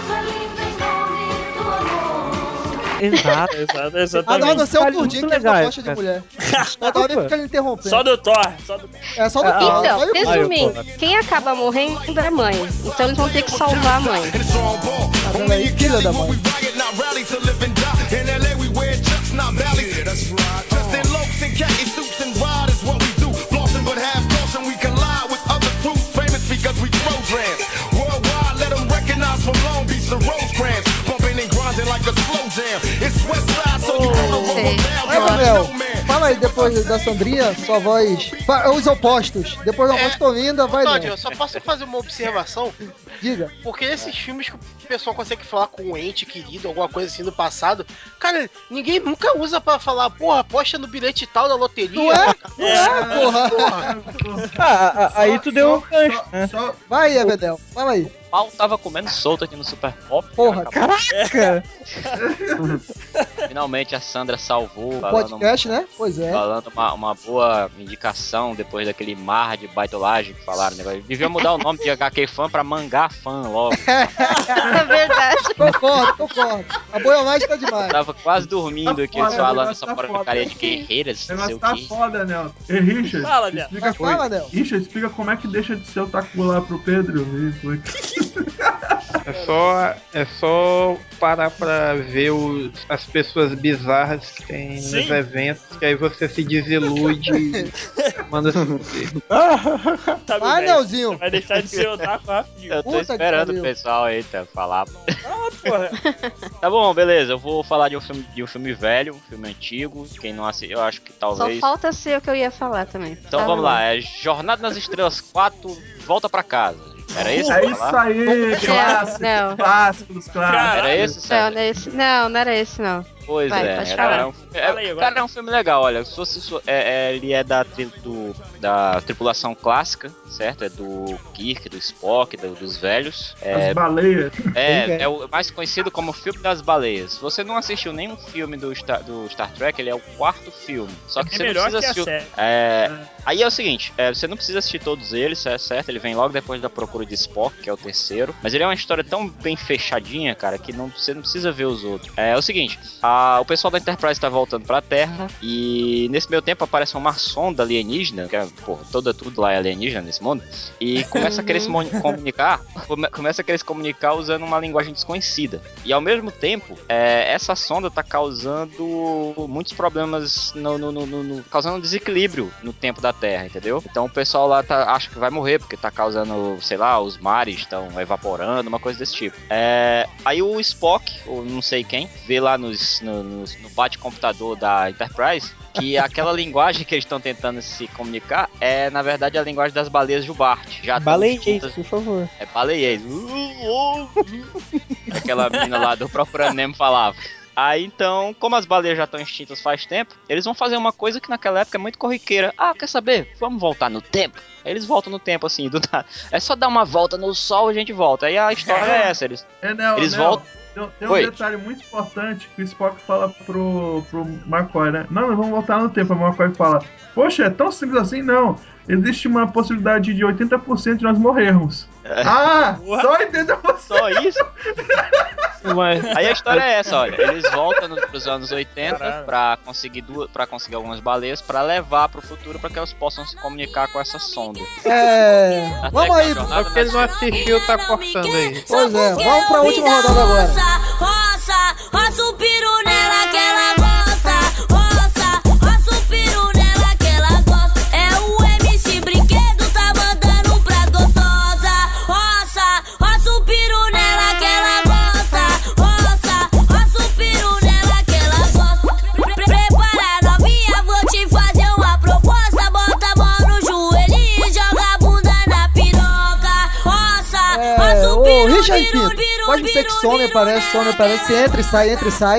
Exatamente. A não ser o Turdinho que não gosta de mulher. Toda hora fica ele interrompendo. Só do Thor. É só do Thor. Então, resumindo, quem acaba morrendo é a mãe. Então eles vão ter que salvar a mãe. Filha da mãe. Fala aí depois da Sandrinha, sua voz. Os opostos. Depois da voz tô linda, vai. Todd, eu só posso fazer uma observação. Diga. Porque esses filmes o pessoal consegue falar com um ente querido, alguma coisa assim do passado. Cara, ninguém nunca usa pra falar, porra, aposta no bilhete tal da loteria. Não é, porra. Aí tu deu um gancho, né? Vai, Evedel, fala aí. O pau tava comendo solto aqui no Super Pop. Porra, caraca! Finalmente a Sandra salvou. Podcast, né? Pois é. Falando uma boa indicação depois daquele mar de baitolagem que falaram. Né? Devia mudar o nome de HQ Fã pra Mangá Fã logo. É verdade. Concordo. A boiolagem tá demais. Eu tava quase dormindo aqui, eles falando essa tá porcaria de guerreiras, O não sei negócio o tá quê. foda, Nelson. E Richard, Fala, Nelson. explica, Fala, Nelson. Richard, explica como é que deixa de ser o tacular pro Pedro. É só parar pra ver as pessoas bizarras que tem nos Sim. eventos, que aí você se desilude e manda se fuder. Tá, Vai, meu velho. Nelzinho. Você vai deixar de ser otaku rapidinho. Eu tô Puta que esperando pariu. o pessoal aí falar. Ah, porra. Tá bom, beleza. Eu vou falar de um filme velho, um filme antigo. Quem não assistiu, eu acho que Só talvez. falta ser o que eu ia falar também. Então Tá vamos bom. lá. É Jornada nas Estrelas 4, Volta pra Casa. Era esse? É isso aí, Não. clássico dos clássicos. Era esse, Não, Sérgio? não é esse. Não era esse, não. Pois Vai, é, pode falar. Fala aí agora. cara, é um filme legal, olha. Se fosse, ele é da tripulação clássica, certo? É do Kirk, do Spock, dos velhos. As baleias. É o mais conhecido como o filme das baleias. Se você não assistiu nenhum filme do Star Trek, ele é o quarto filme. Só que bem você não melhor precisa que a assistir. série. Aí é o seguinte, você não precisa assistir todos eles, certo? Ele vem logo depois da Procura de Spock, que é o terceiro. Mas ele é uma história tão bem fechadinha, cara, que você não precisa ver os outros. É o seguinte, o pessoal da Enterprise tá voltando pra Terra e nesse meio tempo aparece uma sonda alienígena, que é, tudo lá é alienígena nesse mundo, e começa a querer se comunicar, começa a querer se comunicar usando uma linguagem desconhecida. E ao mesmo tempo, essa sonda tá causando muitos problemas, causando um desequilíbrio no tempo da Terra, entendeu? Então o pessoal lá acha que vai morrer, porque tá causando, sei lá, os mares estão evaporando, uma coisa desse tipo. Aí o Spock, ou não sei quem, vê lá no bate-computador da Enterprise que aquela linguagem que eles estão tentando se comunicar é, na verdade, a linguagem das baleias Jubarte. Baleiês, por favor. É baleiês. Aquela menina lá do Procurando Nemo falava. Aí então, como as baleias já estão extintas faz tempo, eles vão fazer uma coisa que naquela época é muito corriqueira. Quer saber? Vamos voltar no tempo? Aí eles voltam no tempo assim, do nada. É só dar uma volta no sol e a gente volta. Aí a história é essa. Eles voltam. Tem um detalhe muito importante que o Spock fala pro McCoy, né? Não, nós vamos voltar no tempo. A McCoy fala, poxa, é tão simples assim? Não. Existe uma possibilidade de 80% de nós morrermos. Só 80%. Só isso? Aí a história é essa, olha. Eles voltam pros anos 80 pra conseguir algumas baleias pra levar pro futuro pra que elas possam se comunicar com essa sonda. Vamos aí. É porque ele não assistiu, tá cortando aí. Pois é, vamos pra última rodada agora. Roça o peru nela que ela gosta. Roça o peru nela que ela gosta. É o MC Brinquedo, tá mandando pra gostosa. Roça o peru nela que ela gosta. Roça o peru nela que ela gosta. Prepara novinha, vou te fazer uma proposta. Bota a mão no joelho e joga a bunda na piroca. Roça o peru, Richard Pinto. Pode ser que some, aparece, entra e sai.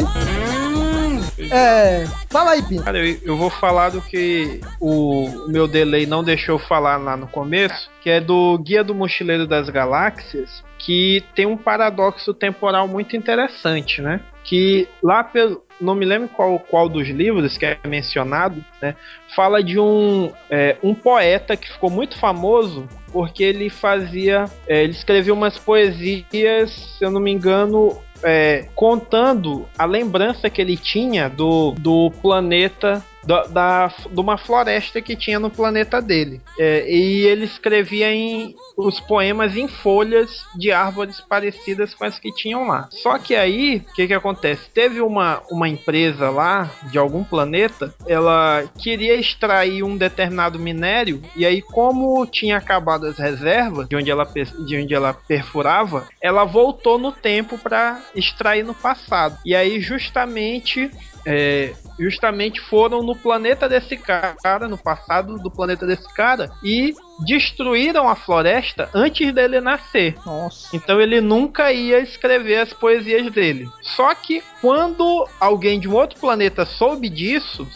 Fala aí, Pinto. Cara, eu vou falar do que o meu delay não deixou falar lá no começo, que é do Guia do Mochileiro das Galáxias, que tem um paradoxo temporal muito interessante, né? Que lá não me lembro qual dos livros que é mencionado, né? Fala de um poeta que ficou muito famoso porque ele ele escreveu umas poesias, se eu não me engano, contando a lembrança que ele tinha do planeta, de uma floresta que tinha no planeta dele. E ele escrevia os poemas em folhas de árvores parecidas com as que tinham lá. Só que aí, o que acontece? Teve uma empresa lá, de algum planeta, ela queria extrair um determinado minério, e aí como tinha acabado as reservas de onde ela perfurava, ela voltou no tempo para extrair no passado. E aí justamente justamente foram no planeta desse cara, no passado do planeta desse cara, e destruíram a floresta antes dele nascer. Nossa. Então ele nunca ia escrever as poesias dele. Só que quando alguém de um outro planeta soube disso,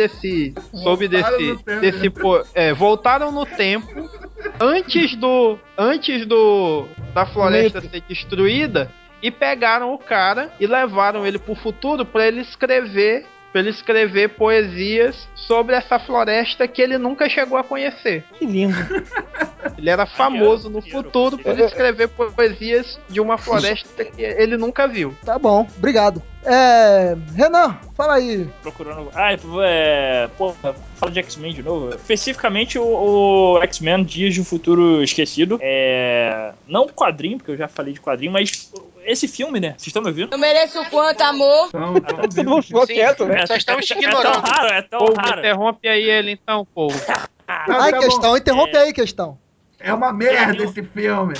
voltaram no tempo antes da floresta ser destruída, e pegaram o cara e levaram ele pro futuro para ele escrever poesias sobre essa floresta que ele nunca chegou a conhecer. Que lindo. Ele era famoso no futuro por escrever poesias de uma floresta que ele nunca viu. Tá bom, obrigado. Renan, fala aí. Procurando. Porra, fala de X-Men de novo. Especificamente o X-Men Dias de um Futuro Esquecido. Não o quadrinho, porque eu já falei de quadrinho, mas esse filme, né? Vocês estão me ouvindo? Eu mereço quanto, amor? Você não ficou quieto, né? Só estamos te ignorando. É tão raro. Interrompe aí ele então, povo. Questão, interrompe aí, questão. É uma merda esse filme.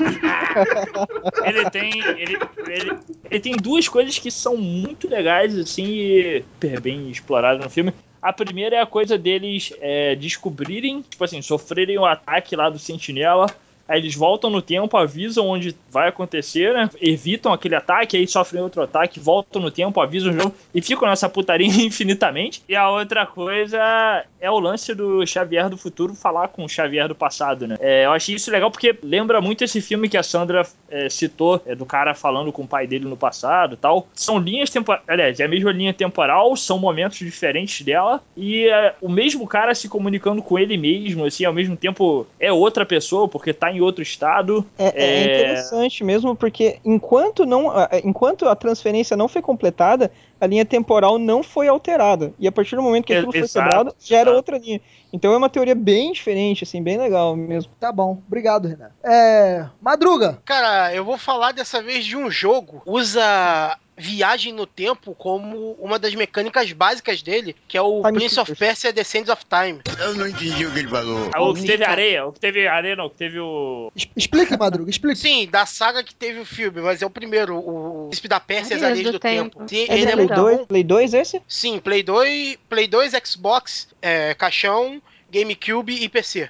Ele tem duas coisas que são muito legais, assim, e super bem exploradas no filme. A primeira é a coisa deles descobrirem, tipo assim, sofrerem o ataque lá do Sentinela. Aí eles voltam no tempo, avisam onde vai acontecer, né? Evitam aquele ataque, aí sofrem outro ataque, voltam no tempo, avisam o jogo e ficam nessa putaria infinitamente. E a outra coisa é o lance do Xavier do futuro falar com o Xavier do passado, né? Eu achei isso legal porque lembra muito esse filme que a Sandra citou, do cara falando com o pai dele no passado e tal. São linhas temporais, aliás, é a mesma linha temporal, são momentos diferentes dela e o mesmo cara se comunicando com ele mesmo, assim, ao mesmo tempo é outra pessoa, porque tá em outro estado. É interessante mesmo, porque enquanto a transferência não foi completada, a linha temporal não foi alterada. E a partir do momento que aquilo foi quebrado, já era outra linha. Então é uma teoria bem diferente, assim, bem legal mesmo. Tá bom, obrigado, Renan. Madruga. Cara, eu vou falar dessa vez de um jogo. Usa viagem no tempo como uma das mecânicas básicas dele, que é o Prince of Persia: The Sands of Time. Eu não entendi o que ele falou. O que teve areia, não, que teve o... Explica, Madruga, explica. Sim, da saga que teve o filme, mas é o primeiro, o Príncipe da Pérsia e as Areias do Tempo. Sim, ele é muito bom. Play 2 esse? Sim, Play 2, Xbox, caixão, GameCube e PC.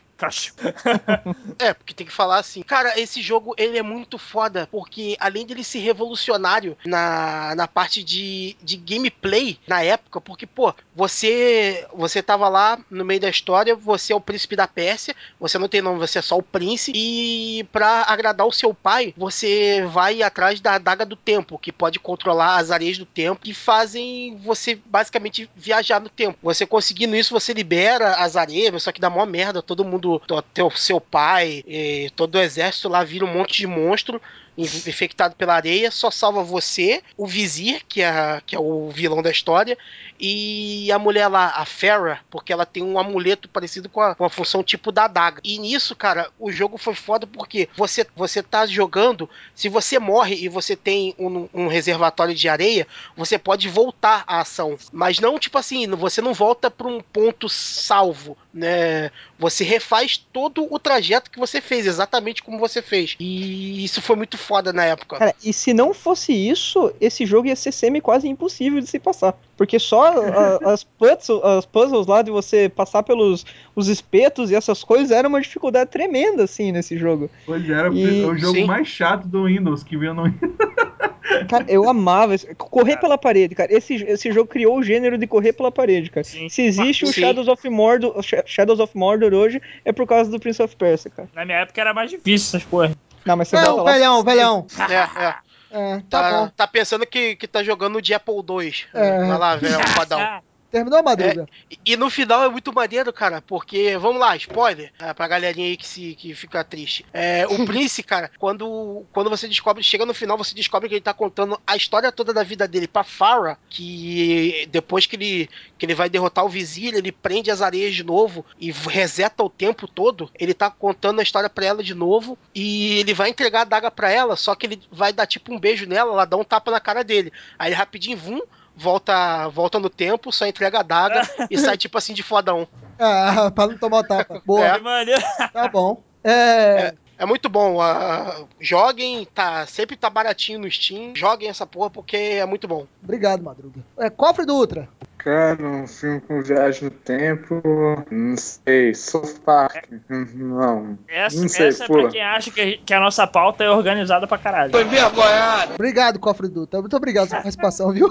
Porque tem que falar assim. Cara, esse jogo, ele é muito foda, porque além dele ser revolucionário na parte de gameplay na época, porque, pô, você tava lá no meio da história, você é o príncipe da Pérsia, você não tem nome, você é só o príncipe, e pra agradar o seu pai, você vai atrás da adaga do tempo, que pode controlar as areias do tempo, que fazem você basicamente viajar no tempo. Você conseguindo isso, você libera as areias, só que dá mó merda, todo mundo, seu pai, todo o exército lá vira um monte de monstro infectado pela areia, só salva você, o Vizir, que é o vilão da história, e a mulher lá, a Farah, porque ela tem um amuleto parecido com a função tipo da adaga. E nisso, cara, o jogo foi foda porque você tá jogando, se você morre e você tem um reservatório de areia, você pode voltar à ação. Mas não, tipo assim, você não volta para um ponto salvo, né? Você refaz todo o trajeto que você fez, exatamente como você fez. E isso foi muito foda na época. Cara, e se não fosse isso, esse jogo ia ser quase impossível de se passar. Porque só as puzzles lá de você passar pelos os espetos e essas coisas era uma dificuldade tremenda, assim, nesse jogo. Pois era, o jogo mais chato do Windows que veio no Cara, eu amava correr pela parede, cara. Esse jogo criou o gênero de correr pela parede, cara. Sim. Se existe o Shadows of Mordor hoje, é por causa do Prince of Persia, cara. Na minha época era mais difícil essas porra. Não, mas você volta lá. velhão. Tá bom. Tá pensando que tá jogando de Apple II. Vai lá, velho, fodão. Terminou, Madruga? E no final é muito maneiro, cara, porque, vamos lá, spoiler, pra galerinha aí que fica triste. O Prince, cara, quando você descobre, chega no final, você descobre que ele tá contando a história toda da vida dele pra Farah, que depois que ele vai derrotar o Vizir, ele prende as areias de novo e reseta o tempo todo, ele tá contando a história pra ela de novo, e ele vai entregar a adaga pra ela, só que ele vai dar tipo um beijo nela, ela dá um tapa na cara dele. Aí ele rapidinho, volta no tempo, só entrega a adaga e sai tipo assim de fodão. Pra não tomar o tapa. Boa. É. Tá bom. É muito bom. Joguem, sempre tá baratinho no Steam. Joguem essa porra porque é muito bom. Obrigado, Madruga. Cofre do Ultra. Cara, um filme com viagem no tempo, não sei, South Park, não sei, Essa é pula. pra quem acha que a nossa pauta é organizada pra caralho. Foi envergonhado. Obrigado, Cofre do Ultra. Muito obrigado pela sua participação, viu?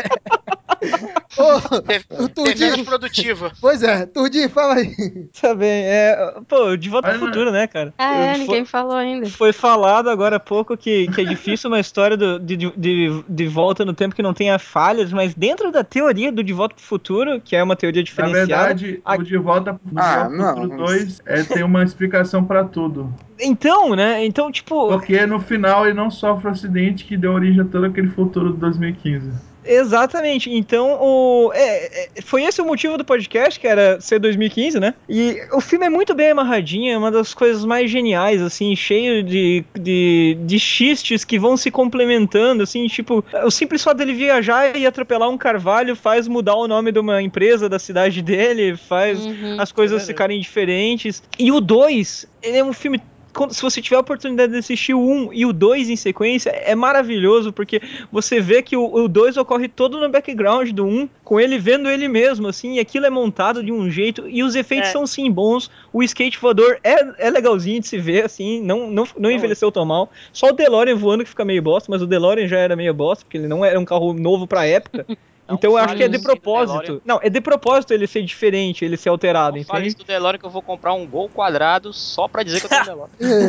Ô, Turdinho. Menos produtiva. Pois é, Turdinho, fala aí. Tá bem, pô, De Volta pro Futuro, né, cara? Ninguém falou ainda. Foi falado agora há pouco que é difícil uma história de volta no tempo que não tenha falhas, mas dentro da teoria do De Volta pro Futuro, que é uma teoria Na diferenciada... verdade, o De Volta pro Futuro 2 tem uma explicação pra tudo. Então, né? Então, tipo... Porque no final ele não sofre o acidente que deu origem a todo aquele futuro de 2015. Exatamente, então foi esse o motivo do podcast, que era ser 2015, né? E o filme é muito bem amarradinho, é uma das coisas mais geniais, assim, cheio de xistes que vão se complementando, assim, tipo, o simples fato dele viajar e atropelar um carvalho faz mudar o nome de uma empresa da cidade dele, faz as coisas ficarem diferentes. E o 2, ele é um filme... Se você tiver a oportunidade de assistir o 1 e o 2 em sequência, é maravilhoso, porque você vê que o 2 ocorre todo no background do 1, com ele vendo ele mesmo, assim, e aquilo é montado de um jeito, e os efeitos são sim bons, o skate voador é legalzinho de se ver, assim, não envelheceu tão mal, só o DeLorean voando que fica meio bosta, mas o DeLorean já era meio bosta, porque ele não era um carro novo pra época. Então eu acho que é de propósito. Não, é de propósito ele ser diferente, ele ser alterado, entende? Fala isso do DeLorean que eu vou comprar um Gol quadrado só pra dizer que eu tenho um DeLorean.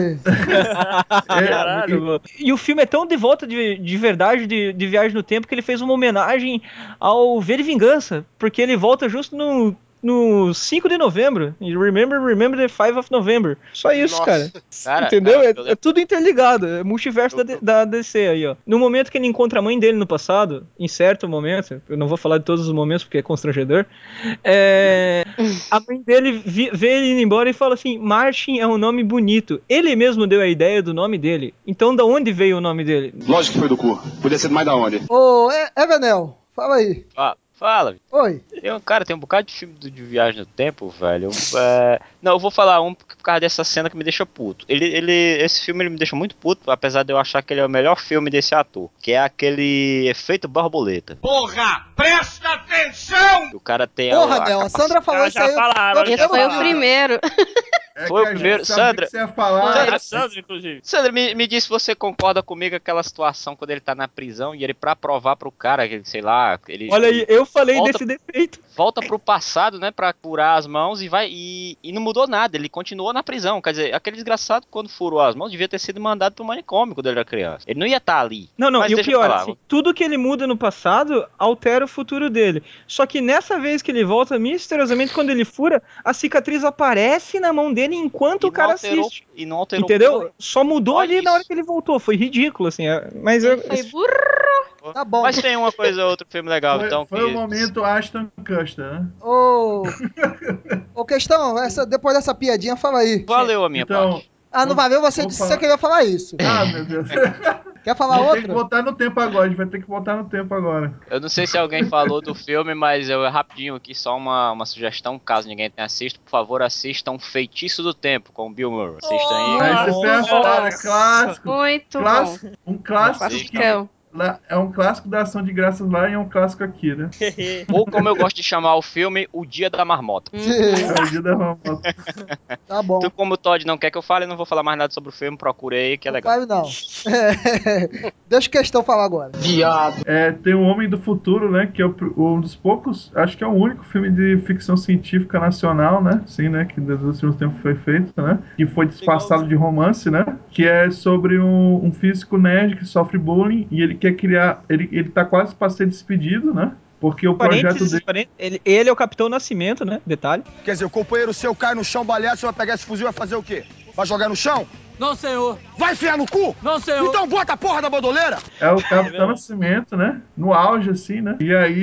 Caralho, e o filme é tão de volta de verdade, de viagem no tempo, que ele fez uma homenagem ao V de Vingança, porque ele volta justo no 5 de novembro. Remember the 5 of November. Só isso, cara. Entendeu? É tudo interligado. É multiverso da DC aí, ó. No momento que ele encontra a mãe dele no passado, em certo momento, eu não vou falar de todos os momentos porque é constrangedor, a mãe dele vê ele indo embora e fala assim: Martin é um nome bonito. Ele mesmo deu a ideia do nome dele. Então, da onde veio o nome dele? Lógico que foi do cu. Podia ser mais da onde? Ô, Evanel, fala aí. Fala. Oi. Tem um bocado de filme de viagem no tempo, velho. Não, eu vou falar um por causa dessa cena que me deixa puto. Esse filme ele me deixa muito puto, apesar de eu achar que ele é o melhor filme desse ator, que é aquele Efeito Borboleta. Porra, presta atenção! O cara tem Porra, Del, a Sandra falou isso aí. Esse foi o primeiro. Foi o primeiro, Sandra. Sandra, inclusive. Sandra, me diz se você concorda comigo com aquela situação quando ele tá na prisão e ele, pra provar pro cara, que sei lá, ele. Olha aí, eu falei desse defeito. Volta pro passado, né, pra curar as mãos e não mudou nada, ele continuou na prisão. Quer dizer, aquele desgraçado, quando furou as mãos, devia ter sido mandado pro manicômio quando ele era criança. Ele não ia estar ali. Não, mas e o pior, assim, tudo que ele muda no passado altera o futuro dele. Só que nessa vez que ele volta, misteriosamente, quando ele fura, a cicatriz aparece na mão dele enquanto o cara assiste. E não alterou. Entendeu? Só mudou ali na hora que ele voltou. Foi ridículo, assim. Mas foi burro. Tá bom. Mas tem uma coisa, outro filme legal. Foi o momento Ashton Kutcher, né? Ô, questão, depois dessa piadinha, fala aí. Valeu a minha parte. Não valeu, você disse que você queria falar isso. Meu Deus. Quer falar outra? Tem que voltar no tempo agora, a gente vai ter que voltar no tempo agora. Eu não sei se alguém falou do filme, mas rapidinho aqui, só uma sugestão, caso ninguém tenha assistido, por favor, assistam Feitiço do Tempo, com o Bill Murray. Assistam aí. Esse é clássico. Muito bom. Um clássico que... É um clássico da ação de graças lá e é um clássico aqui, né? Ou como eu gosto de chamar o filme, O Dia da Marmota. O Dia da Marmota. Tá bom. Então, como o Todd não quer que eu fale, eu não vou falar mais nada sobre o filme, procurei aí, que é legal. Não. Deixa o questão falar agora. Viado. Tem o Homem do Futuro, né? Que é um dos poucos, acho que é o único filme de ficção científica nacional, né? Sim, né? Que nos últimos tempos foi feito, né? Que foi disfarçado de romance, né? Que é sobre um físico nerd que sofre bullying e ele quer criar. Ele tá quase para ser despedido, né? Porque o projeto dele. Ele é o Capitão Nascimento, né? Detalhe. Quer dizer, o companheiro seu cai no chão baleado, você vai pegar esse fuzil e vai fazer o quê? Vai jogar no chão? Não, senhor. Vai enfiar no cu? Não, senhor. Então bota a porra da bandoleira. É o Capitão Nascimento, né? No auge, assim, né? E aí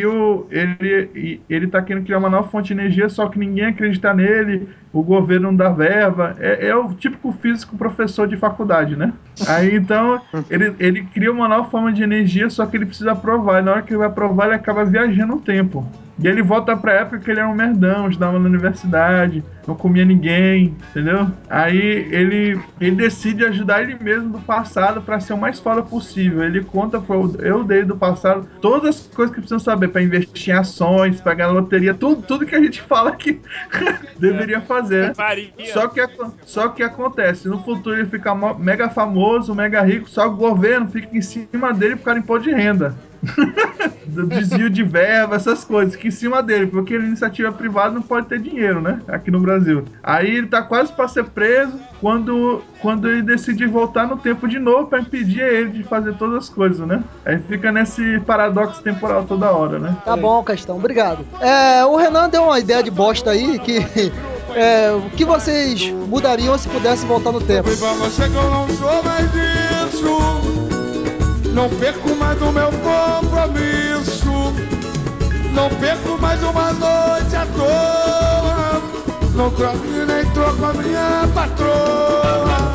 ele tá querendo criar uma nova fonte de energia, só que ninguém acredita nele, o governo não dá verba. É o típico físico professor de faculdade, né? Aí, então, ele cria uma nova forma de energia, só que ele precisa aprovar. E na hora que ele vai aprovar, ele acaba viajando no tempo. E ele volta pra época que ele era um merdão, estudava na universidade, não comia ninguém, entendeu? Aí ele decide ajudar ele mesmo do passado pra ser o mais foda possível. Ele conta pro eu dele do passado todas as coisas que precisam saber pra investir em ações, pra ganhar loteria, tudo que a gente fala que deveria fazer, né? Só que acontece, no futuro ele fica mega famoso, mega rico, só que o governo fica em cima dele por causa de imposto de renda. Do desvio de verba, essas coisas, que em cima dele, porque ele é iniciativa privada não pode ter dinheiro, né? Aqui no Brasil. Aí ele tá quase pra ser preso quando ele decide voltar no tempo de novo pra impedir ele de fazer todas as coisas, né? Aí fica nesse paradoxo temporal toda hora, né? Tá bom, Castão, obrigado. O Renan deu uma ideia de bosta aí que. O que vocês mudariam se pudessem voltar no tempo? Pra você que eu não sou mais isso. Não perco mais o meu compromisso. Não perco mais uma noite à toa. Não troco nem troco a minha patroa.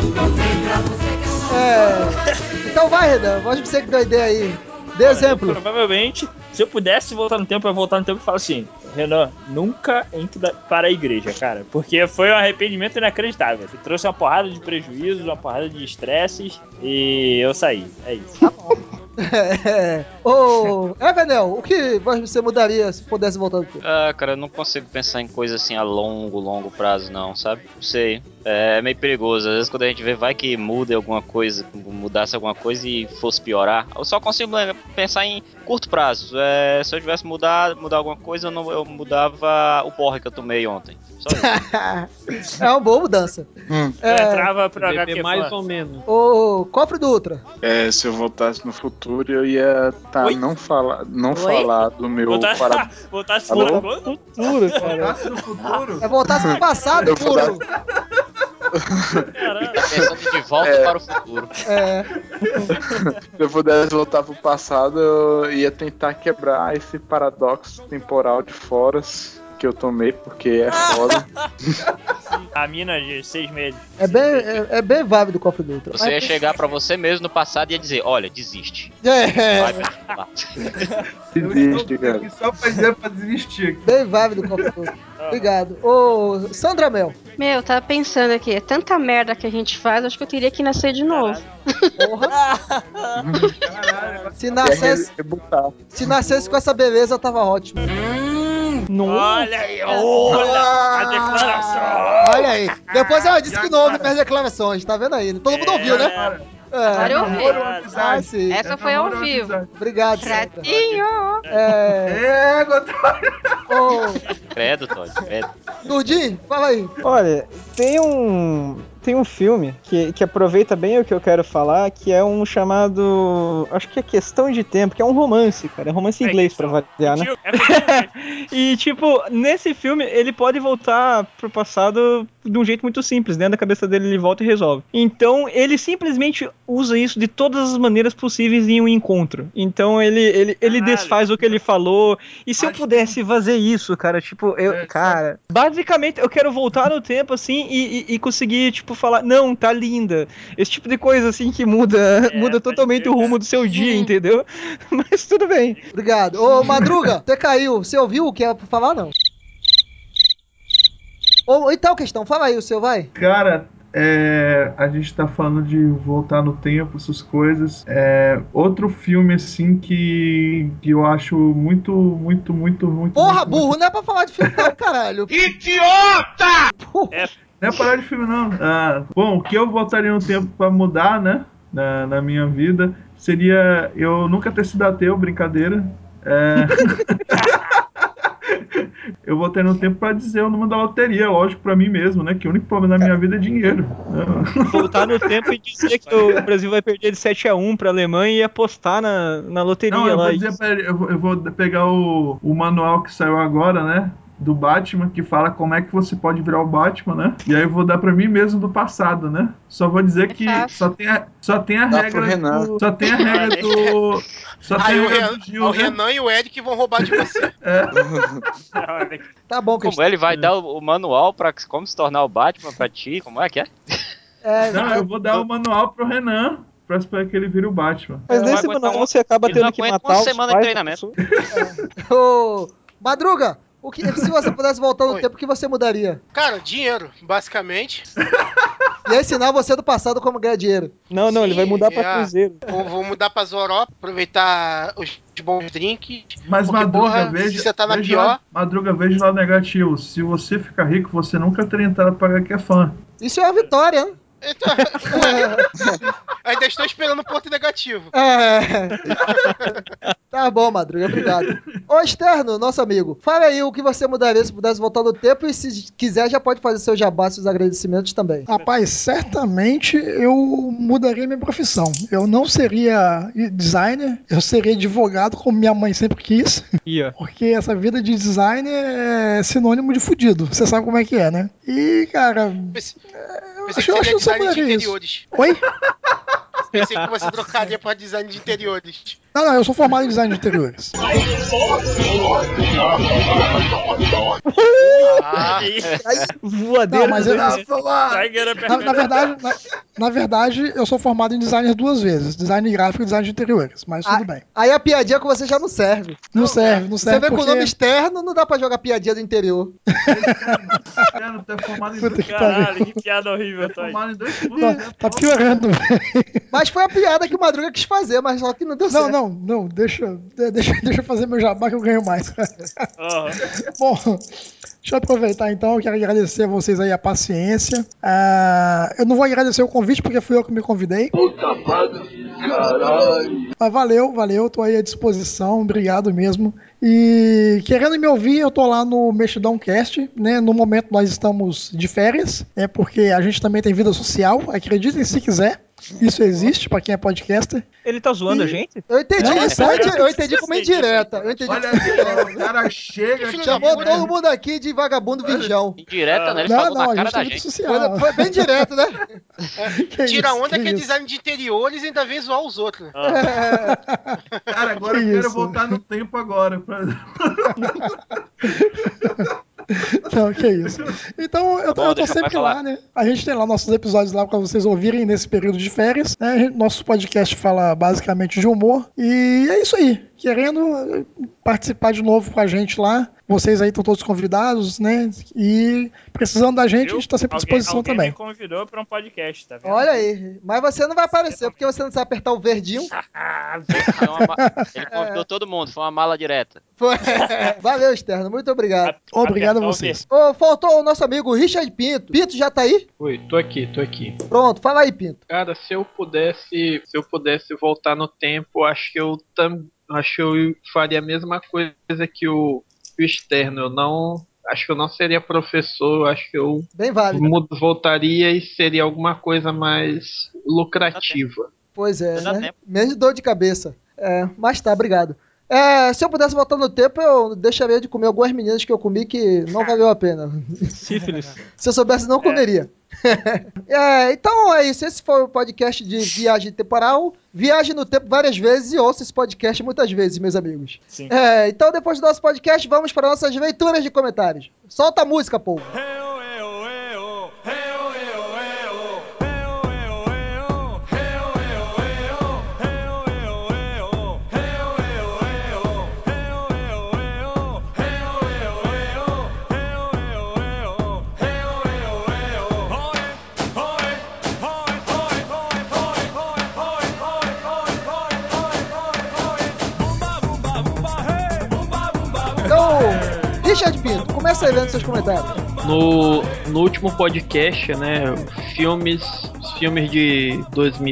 Então vai, Renan, pode você que deu a ideia aí. Dê exemplo. Provavelmente, se eu pudesse voltar no tempo, eu ia voltar no tempo e falar assim: Renan, nunca entre para a igreja, cara. Porque foi um arrependimento inacreditável. Você trouxe uma porrada de prejuízos, uma porrada de estresses e eu saí. É isso. Tá bom. Venel, o que você mudaria se pudesse voltar no tempo? Cara, eu não consigo pensar em coisa assim a longo prazo, não, sabe? Não sei. É meio perigoso. Às vezes quando a gente vê, vai que muda alguma coisa, mudasse alguma coisa e fosse piorar. Eu só consigo pensar em curto prazo. Se eu tivesse mudar alguma coisa, eu mudava o porre que eu tomei ontem. Só isso. É uma boa mudança. Entrava pro HQ mais ou menos. O cofre do Ultra. Se eu voltasse no futuro, eu ia não falar do meu Voltasse no futuro, cara. Voltasse no futuro? Voltasse no passado, puro. Ele tá pensando de volta para o futuro. Se eu pudesse voltar pro passado, eu ia tentar quebrar esse paradoxo temporal de foras que eu tomei, porque é foda. A mina de 6 meses. É bem válido o cofre do Ultra. Você ia chegar pra você mesmo no passado e ia dizer: olha, desiste. Desiste, cara. Só pra dizer pra desistir. Bem válido o cofre do Ultra. Obrigado. Sandra Mel. Meu, tava pensando aqui, é tanta merda que a gente faz, acho que eu teria que nascer de novo. Porra. Se nascesse com essa beleza, tava ótimo. Olha aí, olha a declaração. Olha aí. Depois ela disse que não ouve minhas declarações, tá vendo aí? Todo mundo ouviu, né? Agora eu ouvi. Sim. Essa foi ao vivo. Obrigado, Ratinho. Credo, Todd, credo. Dudinho, fala aí. Olha, tem um filme que aproveita bem o que eu quero falar, que é um chamado, acho que é Questão de Tempo, que é um romance, cara, é romance em inglês pra variar, né? E tipo, nesse filme ele pode voltar pro passado de um jeito muito simples, dentro da cabeça dele ele volta e resolve. Então ele simplesmente usa isso de todas as maneiras possíveis em um encontro. Então ele desfaz o que ele falou, e se eu pudesse fazer isso, cara, tipo, cara, basicamente eu quero voltar no tempo assim e conseguir, tipo, falar, não, tá linda. Esse tipo de coisa, assim, que muda totalmente o rumo do seu dia, entendeu? Mas tudo bem. Obrigado. Ô, Madruga, você caiu. Você ouviu o que era pra falar, não? Então, Questão, fala aí o seu, vai. Cara, a gente tá falando de voltar no tempo, essas coisas. Outro filme, assim, que eu acho muito. Porra, burro, não é pra falar de filme, não, caralho. Idiota! Não é parar de filme, não. Bom, o que eu voltaria no tempo pra mudar, né? Na minha vida, seria eu nunca ter sido ateu, brincadeira. Eu voltei no tempo pra dizer o número da loteria, lógico, pra mim mesmo, né? Que o único problema da minha vida é dinheiro. Voltar no tempo e dizer que o Brasil vai perder de 7-1 pra Alemanha e apostar na loteria. Não, eu lá. Vou dizer pra ele, eu vou pegar o manual que saiu agora, né? Do Batman, que fala como é que você pode virar o Batman, né? E aí eu vou dar pra mim mesmo do passado, né? Só vou dizer que só tem a regra do... Só tem a regra do... Só tem a regra do Gil, o Renan e o Ed que vão roubar de você. Tá bom, Como ele vai dar o manual pra como se tornar o Batman pra ti? Como é que é? Não, eu vou dar o manual pro Renan pra que ele vire o Batman. Mas nesse manual você acaba tendo que matar uma semana de treinamento. Madruga, se você pudesse voltar no tempo, o que você mudaria? Cara, dinheiro, basicamente. E ensinar você do passado como ganhar dinheiro. Não, ele vai mudar pra cruzeiro. Vou mudar pra Europa, aproveitar os bons drinks. Mas porque, Madruga, se você tá na pior... Madruga, veja lá o negativo. Se você ficar rico, você nunca teria entrado pra HQ Fã. Isso é uma vitória, né? Então, ainda estou esperando o ponto negativo. Tá bom, Madruga, obrigado. Ô, Externo, nosso amigo, fala aí o que você mudaria se pudesse voltar no tempo e se quiser já pode fazer seu jabá, seus agradecimentos também. Rapaz, certamente eu mudaria minha profissão. Eu não seria designer, eu seria advogado, como minha mãe sempre quis. Porque essa vida de designer é sinônimo de fudido. Você sabe como é que é, né? E, cara... Pensei que seria design de interiores. Isso. Oi? Pensei que você trocaria para design de interiores. Não, eu sou formado em design de interiores. Voadeira. Não, mas na verdade, eu sou formado em designer 2 vezes. Design gráfico e design de interiores, mas tudo bem. Aí a piadinha com você já não serve. Não serve. Você vê com o nome externo, não dá pra jogar piadinha do interior. Externo, tu é formado em dois. Caralho, que piada horrível, Tu é formado em 2 Tá piorando, velho. Mas foi a piada que o Madruga quis fazer, mas só que não deu certo. Não, deixa eu fazer meu jabá que eu ganho mais. Bom, deixa eu aproveitar então, eu quero agradecer a vocês aí a paciência. Eu não vou agradecer o convite porque fui eu que me convidei. Mas valeu, tô aí à disposição, obrigado mesmo. E querendo me ouvir, eu tô lá no Mexidão Cast, né? No momento nós estamos de férias, porque a gente também tem vida social, acreditem se quiser. Isso existe pra quem é podcaster. Ele tá zoando a gente? Eu entendi, Não, é sério? eu entendi como indireta. Olha aí, o cara chega, chamou todo mundo aqui de vagabundo virgão. Indireta, né? Ele falou na cara da gente. Social. Foi bem direto, né? Tira onda que é design de interiores e ainda vem zoar os outros. Cara, agora eu quero voltar no tempo agora. Não, que isso. Então, eu tô sempre lá, né? A gente tem lá nossos episódios lá pra vocês ouvirem nesse período de férias, né? Nosso podcast fala basicamente de humor. E é isso aí. Querendo participar de novo com a gente lá. Vocês aí estão todos convidados, né? E precisando da gente, a gente tá sempre à disposição alguém também. me convidou pra um podcast, tá vendo? Olha aí. Mas você não vai aparecer, porque você não sabe apertar o verdinho. Ele convidou todo mundo, foi uma mala direta. Valeu, Externo. Muito obrigado. Obrigado a vocês. Faltou o nosso amigo Richard Pinto. Pinto, já tá aí? Oi, tô aqui. Pronto, fala aí, Pinto. Cara, se eu pudesse voltar no tempo, acho que eu faria a mesma coisa que o Externo. Acho que eu não seria professor, acho que eu bem válido. Voltaria e seria alguma coisa mais lucrativa. Pois é, né? Menos dor de cabeça. Mas tá, obrigado. Se eu pudesse voltar no tempo, eu deixaria de comer algumas meninas que eu comi que não valeu a pena. Sífilis. Se eu soubesse, não comeria. Então é isso. Esse foi o podcast de viagem temporal. Viaje no tempo várias vezes e ouça esse podcast muitas vezes, meus amigos. Sim. Então, depois do nosso podcast, vamos para nossas leituras de comentários. Solta a música, povo. Richard Pinto, começa aí lendo seus comentários. No último podcast, né, os filmes de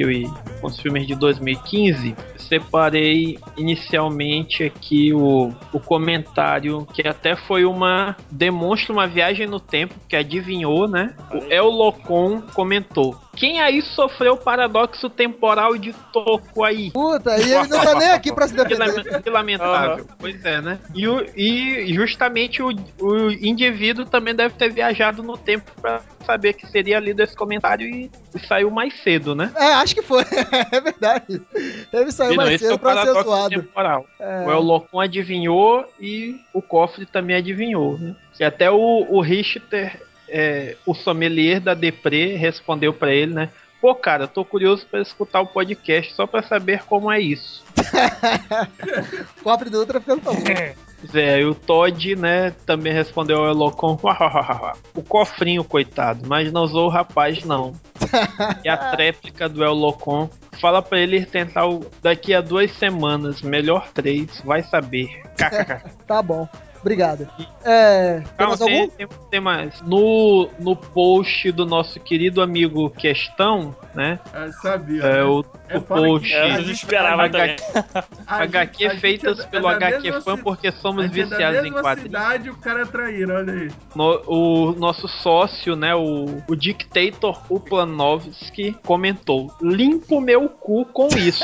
2015, separei inicialmente aqui o comentário que até foi demonstra uma viagem no tempo, que adivinhou, né? O El Locon comentou: quem aí sofreu o paradoxo temporal de Toco aí? Puta, e ele não tá nem aqui pra se defender. Que lamentável. Pois é, né? E justamente o indivíduo também deve ter viajado no tempo pra saber que seria lido esse comentário e saiu mais cedo, né? Acho que foi. É verdade. Ele saiu mais cedo pra ser zoado. Temporal. O El Locon adivinhou e o Cofre também adivinhou, né? E até o Richter, o sommelier da Deprê, respondeu pra ele, né? Pô, cara, tô curioso pra escutar o podcast só pra saber como é isso. Cofre do Ultra ficando famoso. Zé, e o Todd, né, também respondeu ao Elocon, o cofrinho, coitado, mas não usou o rapaz, não. E a réplica do Elocon, fala pra ele tentar daqui a 2 semanas, melhor 3, vai saber. Tá bom. Obrigado. Tem mais algum? Tem mais. No post do nosso querido amigo Questão, né? Eu sabia. O post. Eu esperava também. HQ feitas pelo HQ Fan porque somos viciados em quadrinhos. Cidade, o cara é traíra, olha aí. O nosso sócio, né? O Dictator Uplanovski comentou: limpo meu cu com isso.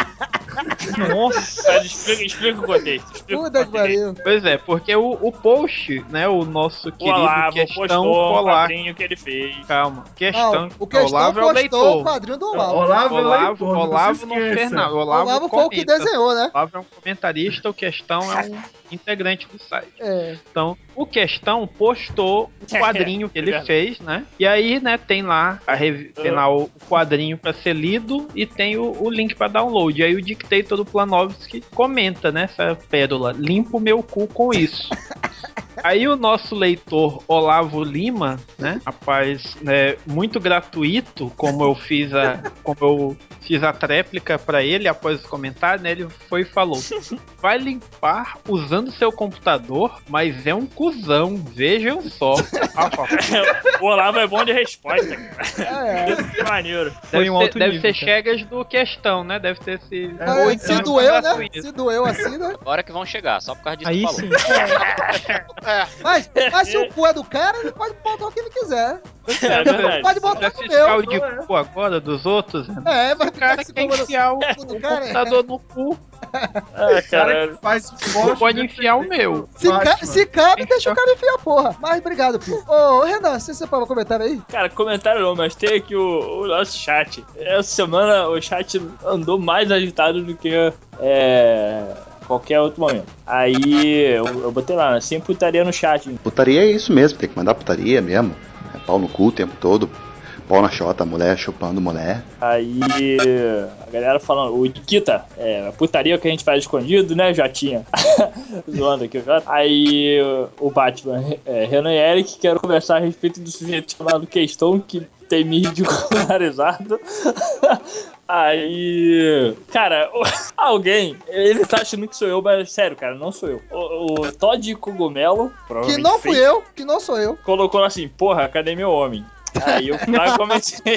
Nossa, explica o contexto. Puta que pariu. Pois é, porque o post, né? O nosso querido Olavo Questão postou um Polar. quadrinho que ele fez. Calma, Questão. O Questão Olavo é o postou leitor. o quadrinho do Olavo. Olavo não fez nada. Olavo foi o que desenhou, né? Olavo é um comentarista, o Questão é um integrante do site. Então, o Questão postou o quadrinho que ele fez, né? E aí, né, tem lá o quadrinho pra ser lido e tem o link pra download. E aí o Dictator do Planovski comenta, né, essa pérola: limpo meu cu com isso. Aí o nosso leitor Olavo Lima, né, rapaz, né, muito gratuito, como eu fiz a tréplica pra ele após o comentário, né, ele foi e falou: vai limpar usando seu computador, mas é um cuzão, vejam só. O Olavo é bom de resposta, cara. Isso é maneiro. Deve ser Chegas do Questão, né? Deve ter esse... Se doeu, né? Se doeu assim, né? Agora que vão chegar, só por causa disso Aí que tu sim. Mas se o cu é do cara, ele pode botar o que ele quiser. É verdade. Pode botar Vai no fiscal meu. de cu agora dos outros? Vai O cara que quer enfiar o computador no cu. Caralho. Não pode enfiar o meu. Se cabe, deixa o cara enfiar a porra. Mas obrigado, Pio. Ô, Renan, você separou um comentário aí? Cara, comentário não, mas tem aqui o nosso chat. Essa semana o chat andou mais agitado do que qualquer outro momento. Aí eu botei lá, sem putaria no chat. Putaria é isso mesmo, tem que mandar putaria mesmo. É pau no cu o tempo todo. Pau na chota, mulher chupando mulher. Aí a galera falando, o Nikita, a putaria que a gente faz escondido, né, Jotinha? Zoando aqui o Jota. Aí o Batman, Renan e Eric, quero conversar a respeito do sujeito chamado Questão, que tem me ridicularizado. Aí, cara, alguém, ele tá achando que sou eu, mas sério, cara, não sou eu. O Todd Cogumelo, que não fui eu, que não sou eu, colocou assim, porra, cadê meu homem? Aí eu fui lá e comecei.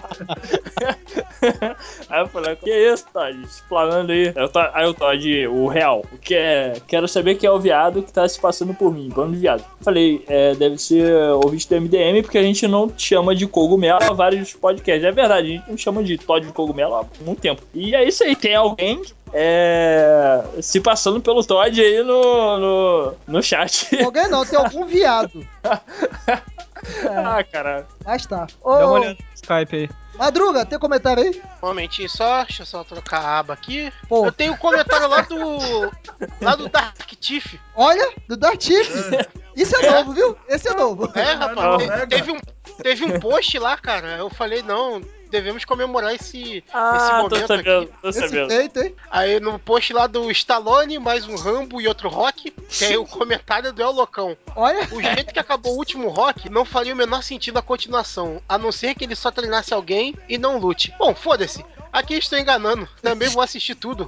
Aí eu falei, que isso, Todd? Explanando aí. Aí o Todd, o real, quero saber quem é o viado que tá se passando por mim, bando de viado. Falei, deve ser ouvinte do MDM, porque a gente não chama de cogumelo há vários podcasts. É verdade, a gente não chama de Todd de cogumelo há muito tempo. E é isso aí, tem alguém se passando pelo Todd aí no chat. Alguém não, tem algum viado. Ah, caralho. Mas tá. Dá uma olhada no Skype aí. Madruga, tem comentário aí? Um momentinho só, deixa eu só trocar a aba aqui. Eu tenho um comentário lá do Dark Tiff. Olha, do Dark Tiff. Isso é novo, viu? Esse é novo. Rapaz, teve um post lá, cara. Eu falei, não, devemos comemorar esse momento aqui. Tô sabendo. Feito, hein? Aí no post lá do Stallone, mais um Rambo e outro Rock, tem o comentário do El Locão. Olha. O jeito que acabou o último Rock, não faria o menor sentido a continuação, a não ser que ele só treinasse alguém e não lute. Bom, foda-se. Aqui estou enganando. Também vou assistir tudo.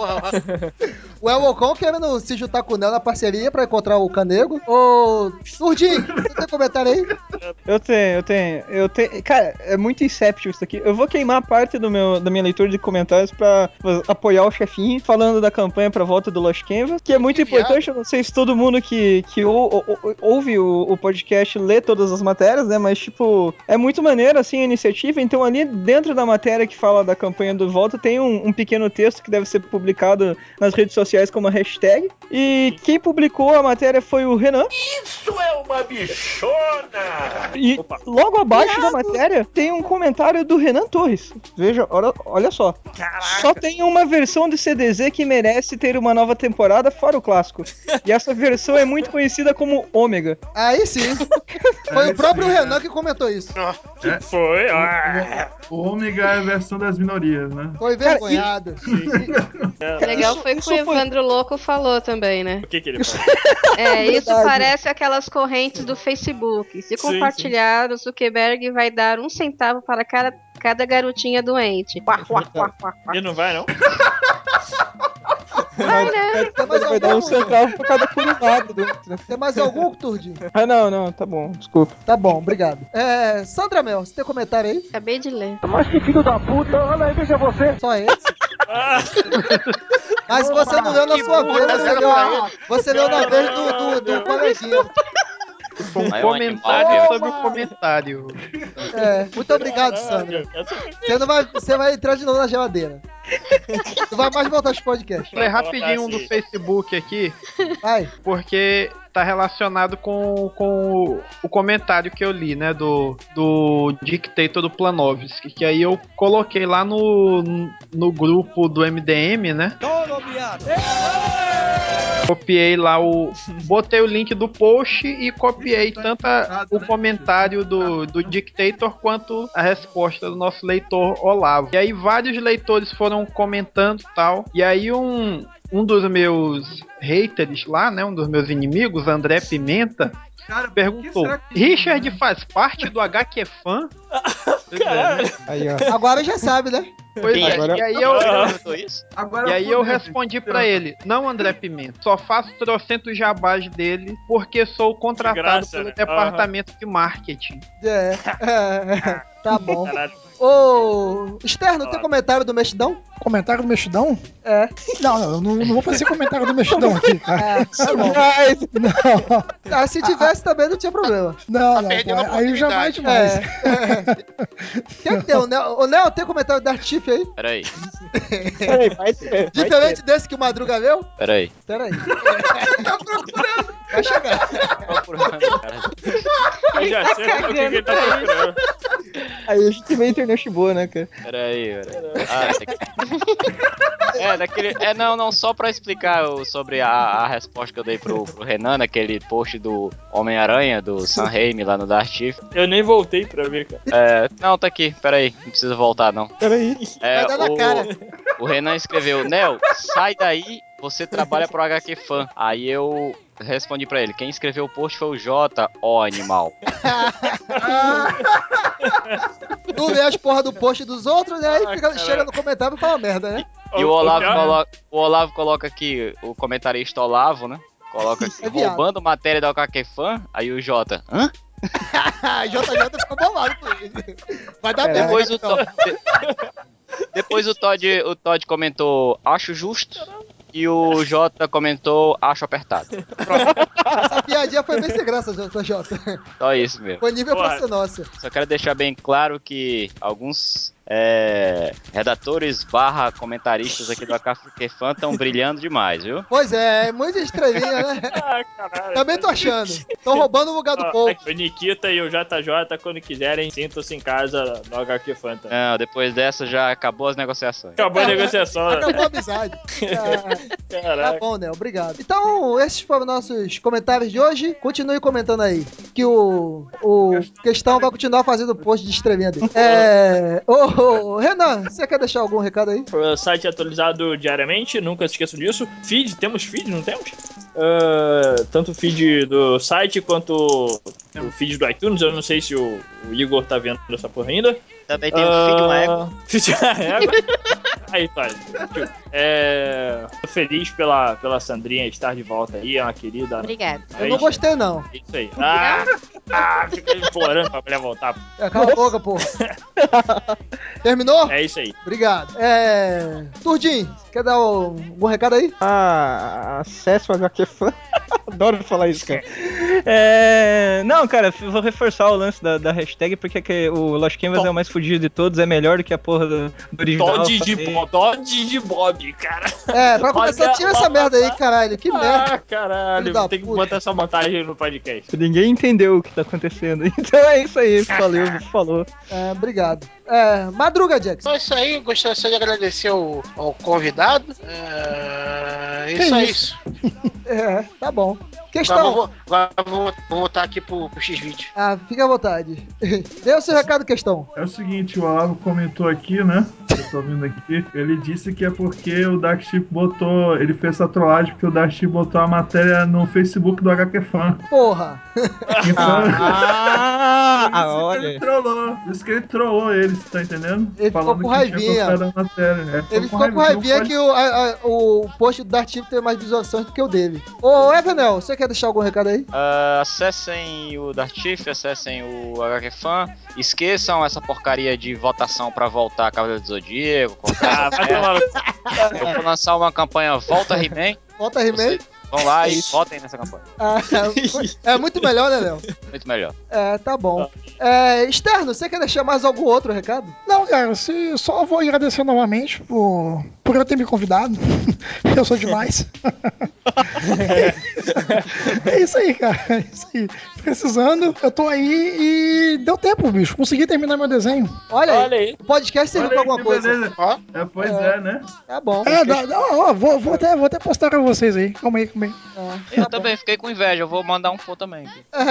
O El Locão querendo se juntar com o Nel na parceria pra encontrar o Canego. Ô, Surdinho, você tem comentário aí? Eu tenho. Cara, é muito Inception isso aqui. Eu vou queimar parte da minha leitura de comentários pra apoiar o chefinho, falando da campanha pra volta do Lost Canvas, que é muito importante. Eu não sei se todo mundo que ouve o podcast lê todas as matérias, né? Mas, tipo, é muito maneiro, assim, a iniciativa. Então, ali dentro da matéria que fala da campanha do Volta, tem um pequeno texto que deve ser publicado nas redes sociais como hashtag. E quem publicou a matéria foi o Renan. Isso é uma bichona! E logo abaixo da matéria tem um comentário do Renan Torres. Veja, olha só. Caraca. Só tem uma versão de CDZ que merece ter uma nova temporada fora o clássico. E essa versão é muito conhecida como Ômega. Aí sim. Foi o próprio Renan que comentou isso. Foi. O Ômega é a versão das minorias, né? Foi vergonhado. Legal foi que o Evandro Louco falou também, né? O que ele falou? Isso Verdade. parece aquelas correntes do Facebook. Se Sim, compartilhar, o Zuckerberg vai dar 1 centavo para cada garotinha doente. E não vai, não? Vai dar um centavo por cada curumado do outro. Tem mais algum, Turdinho? Ah, não, tá bom, desculpa. Tá bom, obrigado. Sandra Mel, você tem comentário aí? Acabei de ler. Mas que filho da puta, olha aí, veja você. Só esse? Mas você não leu na sua vez, você leu na vez do coleguinha. Um Vai, comentário sobre o comentário. Muito obrigado, Sandra. Você vai entrar de novo na geladeira. Não vai mais voltar aos podcasts. Falei rapidinho um do Facebook aqui. Vai. Porque tá relacionado com o comentário que eu li, né? Do Dictator do Planovski. Que aí eu coloquei lá no grupo do MDM, né? Copiei lá botei o link do post e copiei tanto o comentário do Dictator quanto a resposta do nosso leitor Olavo. E aí vários leitores foram comentando e tal. E aí um dos meus haters lá, né? Um dos meus inimigos, André Pimenta, perguntou: Richard faz parte do HQ Fan? Aí, ó. Agora já sabe, né? Pois é, Agora- e aí eu respondi pra ele: não, André Pimenta, só faço trocentos jabás dele porque sou contratado graça, pelo né? departamento de marketing. Tá bom. Caralho. Ô, Externo, tem comentário do Mexidão? Comentário do Mexidão? É. Não, eu não vou fazer comentário do Mexidão aqui, cara. Tá bom. Não, Se tivesse também não tinha problema. não, perdendo a aí já vai oportunidade. demais. Quem que tem? O Nel, tem comentário da Artif aí? Peraí, Peraí, vai ter. Diferente desse que o Madruga leu? peraí. Peraí. Vai chegar. Eu já sei o que ele tá procurando. Aí a gente vê a internet boa, né, cara? Peraí. Não, só pra explicar sobre a resposta que eu dei pro Renan, naquele post do Homem-Aranha, do Sam Raimi lá no Dark Chief. Eu nem voltei pra ver, cara. Não, tá aqui, peraí, não precisa voltar não. Peraí. Vai dar na cara. O Renan escreveu: Nel, sai daí, você trabalha pro HQ Fan. Aí eu respondi pra ele: quem escreveu o post foi o Jota, ó animal. Não lê as porra do post dos outros, né? Aí chega no comentário e fala merda, né? E o Olavo coloca aqui, o comentarista Olavo, né? Coloca aqui, roubando matéria da HQ Fan. Aí o Jota: hã? JJ ficou bolado com ele. Vai dar merda. Depois o Todd comentou: acho justo. E o Jota comentou: acho apertado. Essa piadinha foi bem sem graça, JJ. Só isso mesmo. Foi nível pra ser nossa. Só quero deixar bem claro que alguns redatores / comentaristas aqui do HQ Fan estão brilhando demais, viu? Pois é, muito estrelinha, né? Caralho. Também tô achando. Tô roubando o lugar do povo. O Nikita e o JJ, quando quiserem, sintam-se em casa no HQ Fan também. Não, depois dessa já acabou as negociações. Acabou a negociação. Acabou a amizade. Tá bom, né? Obrigado. Então, esses foram nossos comentários de hoje. Continue comentando aí. Que o Questão vai continuar fazendo post de estrelinha dele. Ô, Renan, você quer deixar algum recado aí? O site é atualizado diariamente, nunca se esqueçam disso. Feed, temos feed, não temos? Tanto o feed do site quanto o feed do iTunes. Eu não sei se o Igor tá vendo essa porra ainda. Também tem o feed de uma égua. Feed de uma égua. Aí, pai. Tô feliz pela Sandrinha estar de volta aí, é uma querida. Obrigada. Eu não gostei, não. Isso aí. Fica implorando pra mulher voltar. Cala a boca, porra. Terminou? É isso aí. Obrigado. Turdinho, quer dar algum recado aí? Acesse o HQ Fan. Adoro falar isso, cara. Não, cara, vou reforçar o lance da hashtag, porque o Lost Canvas é o mais fudido de todos, é melhor do que a porra do original. Todd de Bob, cara. Pra começar, tira essa merda aí, caralho. Que merda. Caralho, tem que botar essa montagem no podcast. Ninguém entendeu o que tá acontecendo. Então é isso aí, valeu, falou. Obrigado. Madruga, Jackson. Então é isso aí, gostaria só de agradecer ao convidado. Isso é isso. Tá bom. Questão. Agora vou voltar aqui pro X-Vídeo. Fica à vontade. Dê o seu recado, Questão. É o seguinte, o Olavo comentou aqui, né? tô ouvindo aqui, ele disse que é porque o Dark Chip botou, ele fez essa trollagem porque o Dark Chip botou a matéria no Facebook do HQ Fan. Porra! Então, Olha. ele trollou. Isso que ele trollou eles, tá entendendo? Ele ficou com raivinha. A matéria. Ele ficou com raivinha que o post do Dark Chip tem mais visualizações do que o dele. Ô, Evanel, você quer deixar algum recado aí? Acessem o Dark Chief, acessem o HQ Fan. Esqueçam essa porcaria de votação pra voltar a Cavaleiro do Zodíaco. Eu vou lançar uma campanha Volta He-Man. Volta He-Man? Vão lá e votem nessa campanha. É muito melhor, né, Léo? Muito melhor. Tá bom. Externo, você quer deixar mais algum outro recado? Não, cara, só vou agradecer novamente por eu ter me convidado. Eu sou demais. É isso aí, cara. É isso aí. Precisando, eu tô aí e deu tempo, bicho. Consegui terminar meu desenho. Olha aí. O podcast serviu pra alguma coisa. Pois é, né? Tá bom. Vou até postar pra vocês aí. Calma aí. Eu também fiquei com inveja, eu vou mandar um pô também.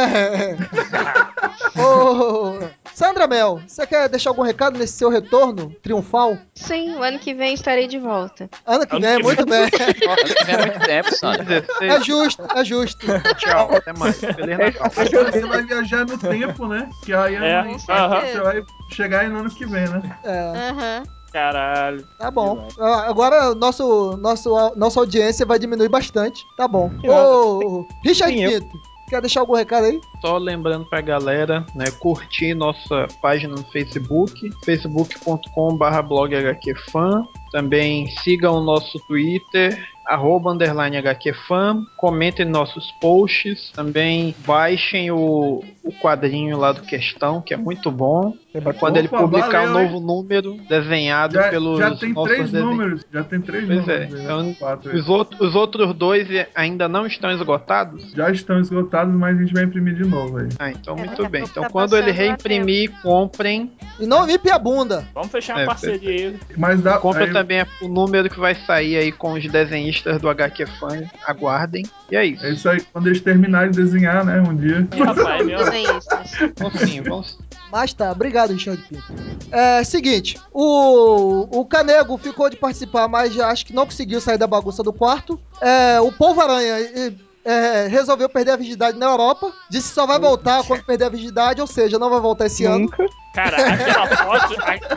Sandra Mel, você quer deixar algum recado nesse seu retorno triunfal? Sim, o ano que vem estarei de volta. Ano que vem, muito bem. Ano que vem é muito tempo, Sandra. É justo. Tchau, até mais. Feliz Natal. Você vai viajar no tempo, né? Que aí você vai chegar aí no ano que vem, né? Caralho. Tá bom. Agora nossa audiência vai diminuir bastante. Tá bom. Richard Pinto, quer deixar algum recado aí? Só lembrando pra galera, né, curtir nossa página no Facebook, facebook.com/bloghqfan. Também sigam o nosso Twitter, @_HQFan. Comentem nossos posts. Também baixem o quadrinho lá do Questão, que é muito bom. Quando ele publicar um novo número desenhado pelos já tem nossos 3 números. Já tem 3 pois números. Então, os outros 2 ainda não estão esgotados? Já estão esgotados, mas a gente vai imprimir de novo aí. Então muito bem. Então quando ele reimprimir, comprem. E não limpe a bunda. Vamos fechar uma parceria aí. Mas compra também o número que vai sair aí com os desenhistas do HQ Fan. Aguardem. E é isso. É isso aí. Quando eles terminarem de desenhar, né? Um dia. Rapaz, meu Vamos. Mas tá, obrigado, Richard Pinto. Seguinte, o Canego ficou de participar, mas acho que não conseguiu sair da bagunça do quarto. O Polvo Aranha resolveu perder a virgindade na Europa. Disse que só vai voltar quando perder a virgindade, ou seja, não vai voltar esse ano. Cara, aquela foto.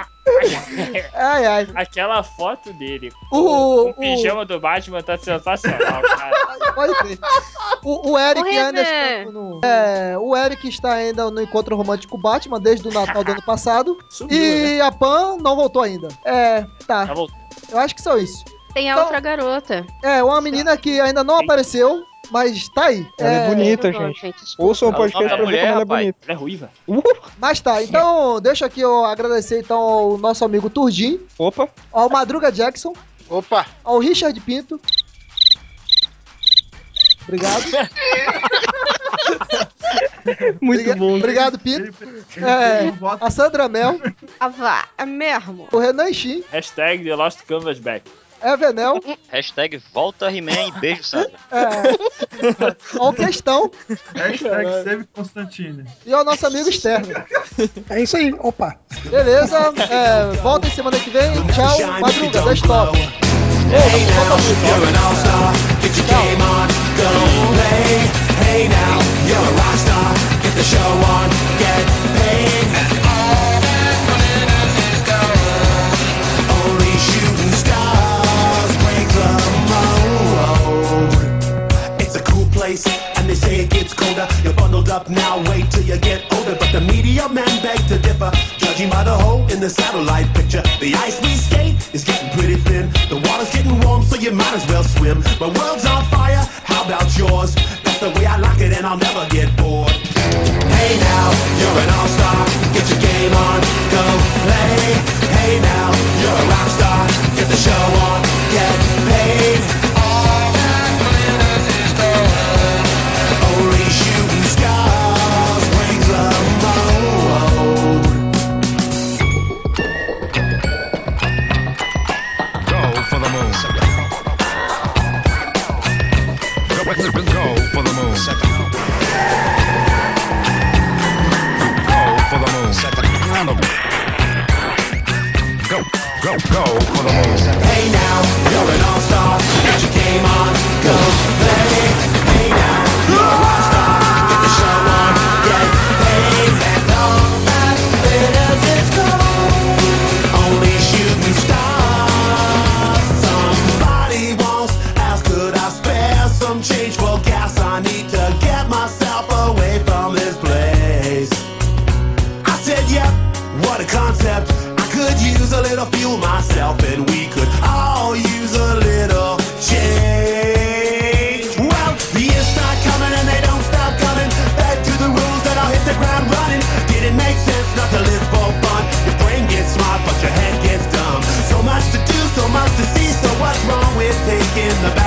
Aquela foto dele com o pijama do Batman tá sensacional, cara. Pode crer. O Eric ainda está o Eric está ainda no encontro romântico com o Batman desde o Natal do ano passado. Subiu, e né? a Pan não voltou ainda. Tá. Eu acho que só isso. Tem a outra garota. Uma menina que ainda não apareceu, mas tá aí. Ela é bonita, gente. Ouçam o podcast pra ver como ela é bonita. Ela é ruiva. Mas tá, então deixa aqui eu agradecer então ao nosso amigo Turdim. Opa. Ao Madruga Jackson. Opa. Ao Richard Pinto. Obrigado. Muito bom. Obrigado, Pinto. A Sandra Mel. É mesmo. O Renan Shin. Hashtag The Lost Canvas Back. Venel. Hashtag Volta He-Man e beijo, Sandra. Ó, Questão. Hashtag Save Constantine. E o nosso amigo Externo. É isso aí. Opa. Beleza. Volta em semana que vem. Tchau. Madruga, da Stop. Hey now, you're an all-star. Get your game on, go play. Hey now, you're a rock star. Get the show on, get paid. All that glitters is gold. Only shooting stars break the mold. It's a cool place, and they say it gets colder. You're bundled up now, wait till you get older. But the media men beg to differ, judging by the hole in the satellite picture. The ice we skate is getting pretty thin. The water's getting warm, so you might as well swim. My world's on fire, how about yours? That's the way I like it, and I'll never get bored. Hey now, you're an all-star. Get your game on, go play. Hey now, you're a rock star. Get the show on, get paid. All that glitters is gold. Only shooting stars break the mold. Go for the moon. Go for the moon. Go for the moon. Go. Go for the moon. Hey now, you're an all-star. Get your game on, go play. Hey now, you're a rock star. Get the show on, get paid. And all that glitters is gold. Only shooting stars. Somebody once asked, could I spare some change for gas? I need to get myself away from this place. I said, yep, what a concept. I could use a little fuel myself, and we could all use a little change. Well, the years start coming and they don't stop coming. Back to the rules that I'll hit the ground running. Didn't make sense not to live for fun. Your brain gets smart, but your head gets dumb. So much to do, so much to see. So what's wrong with taking the back?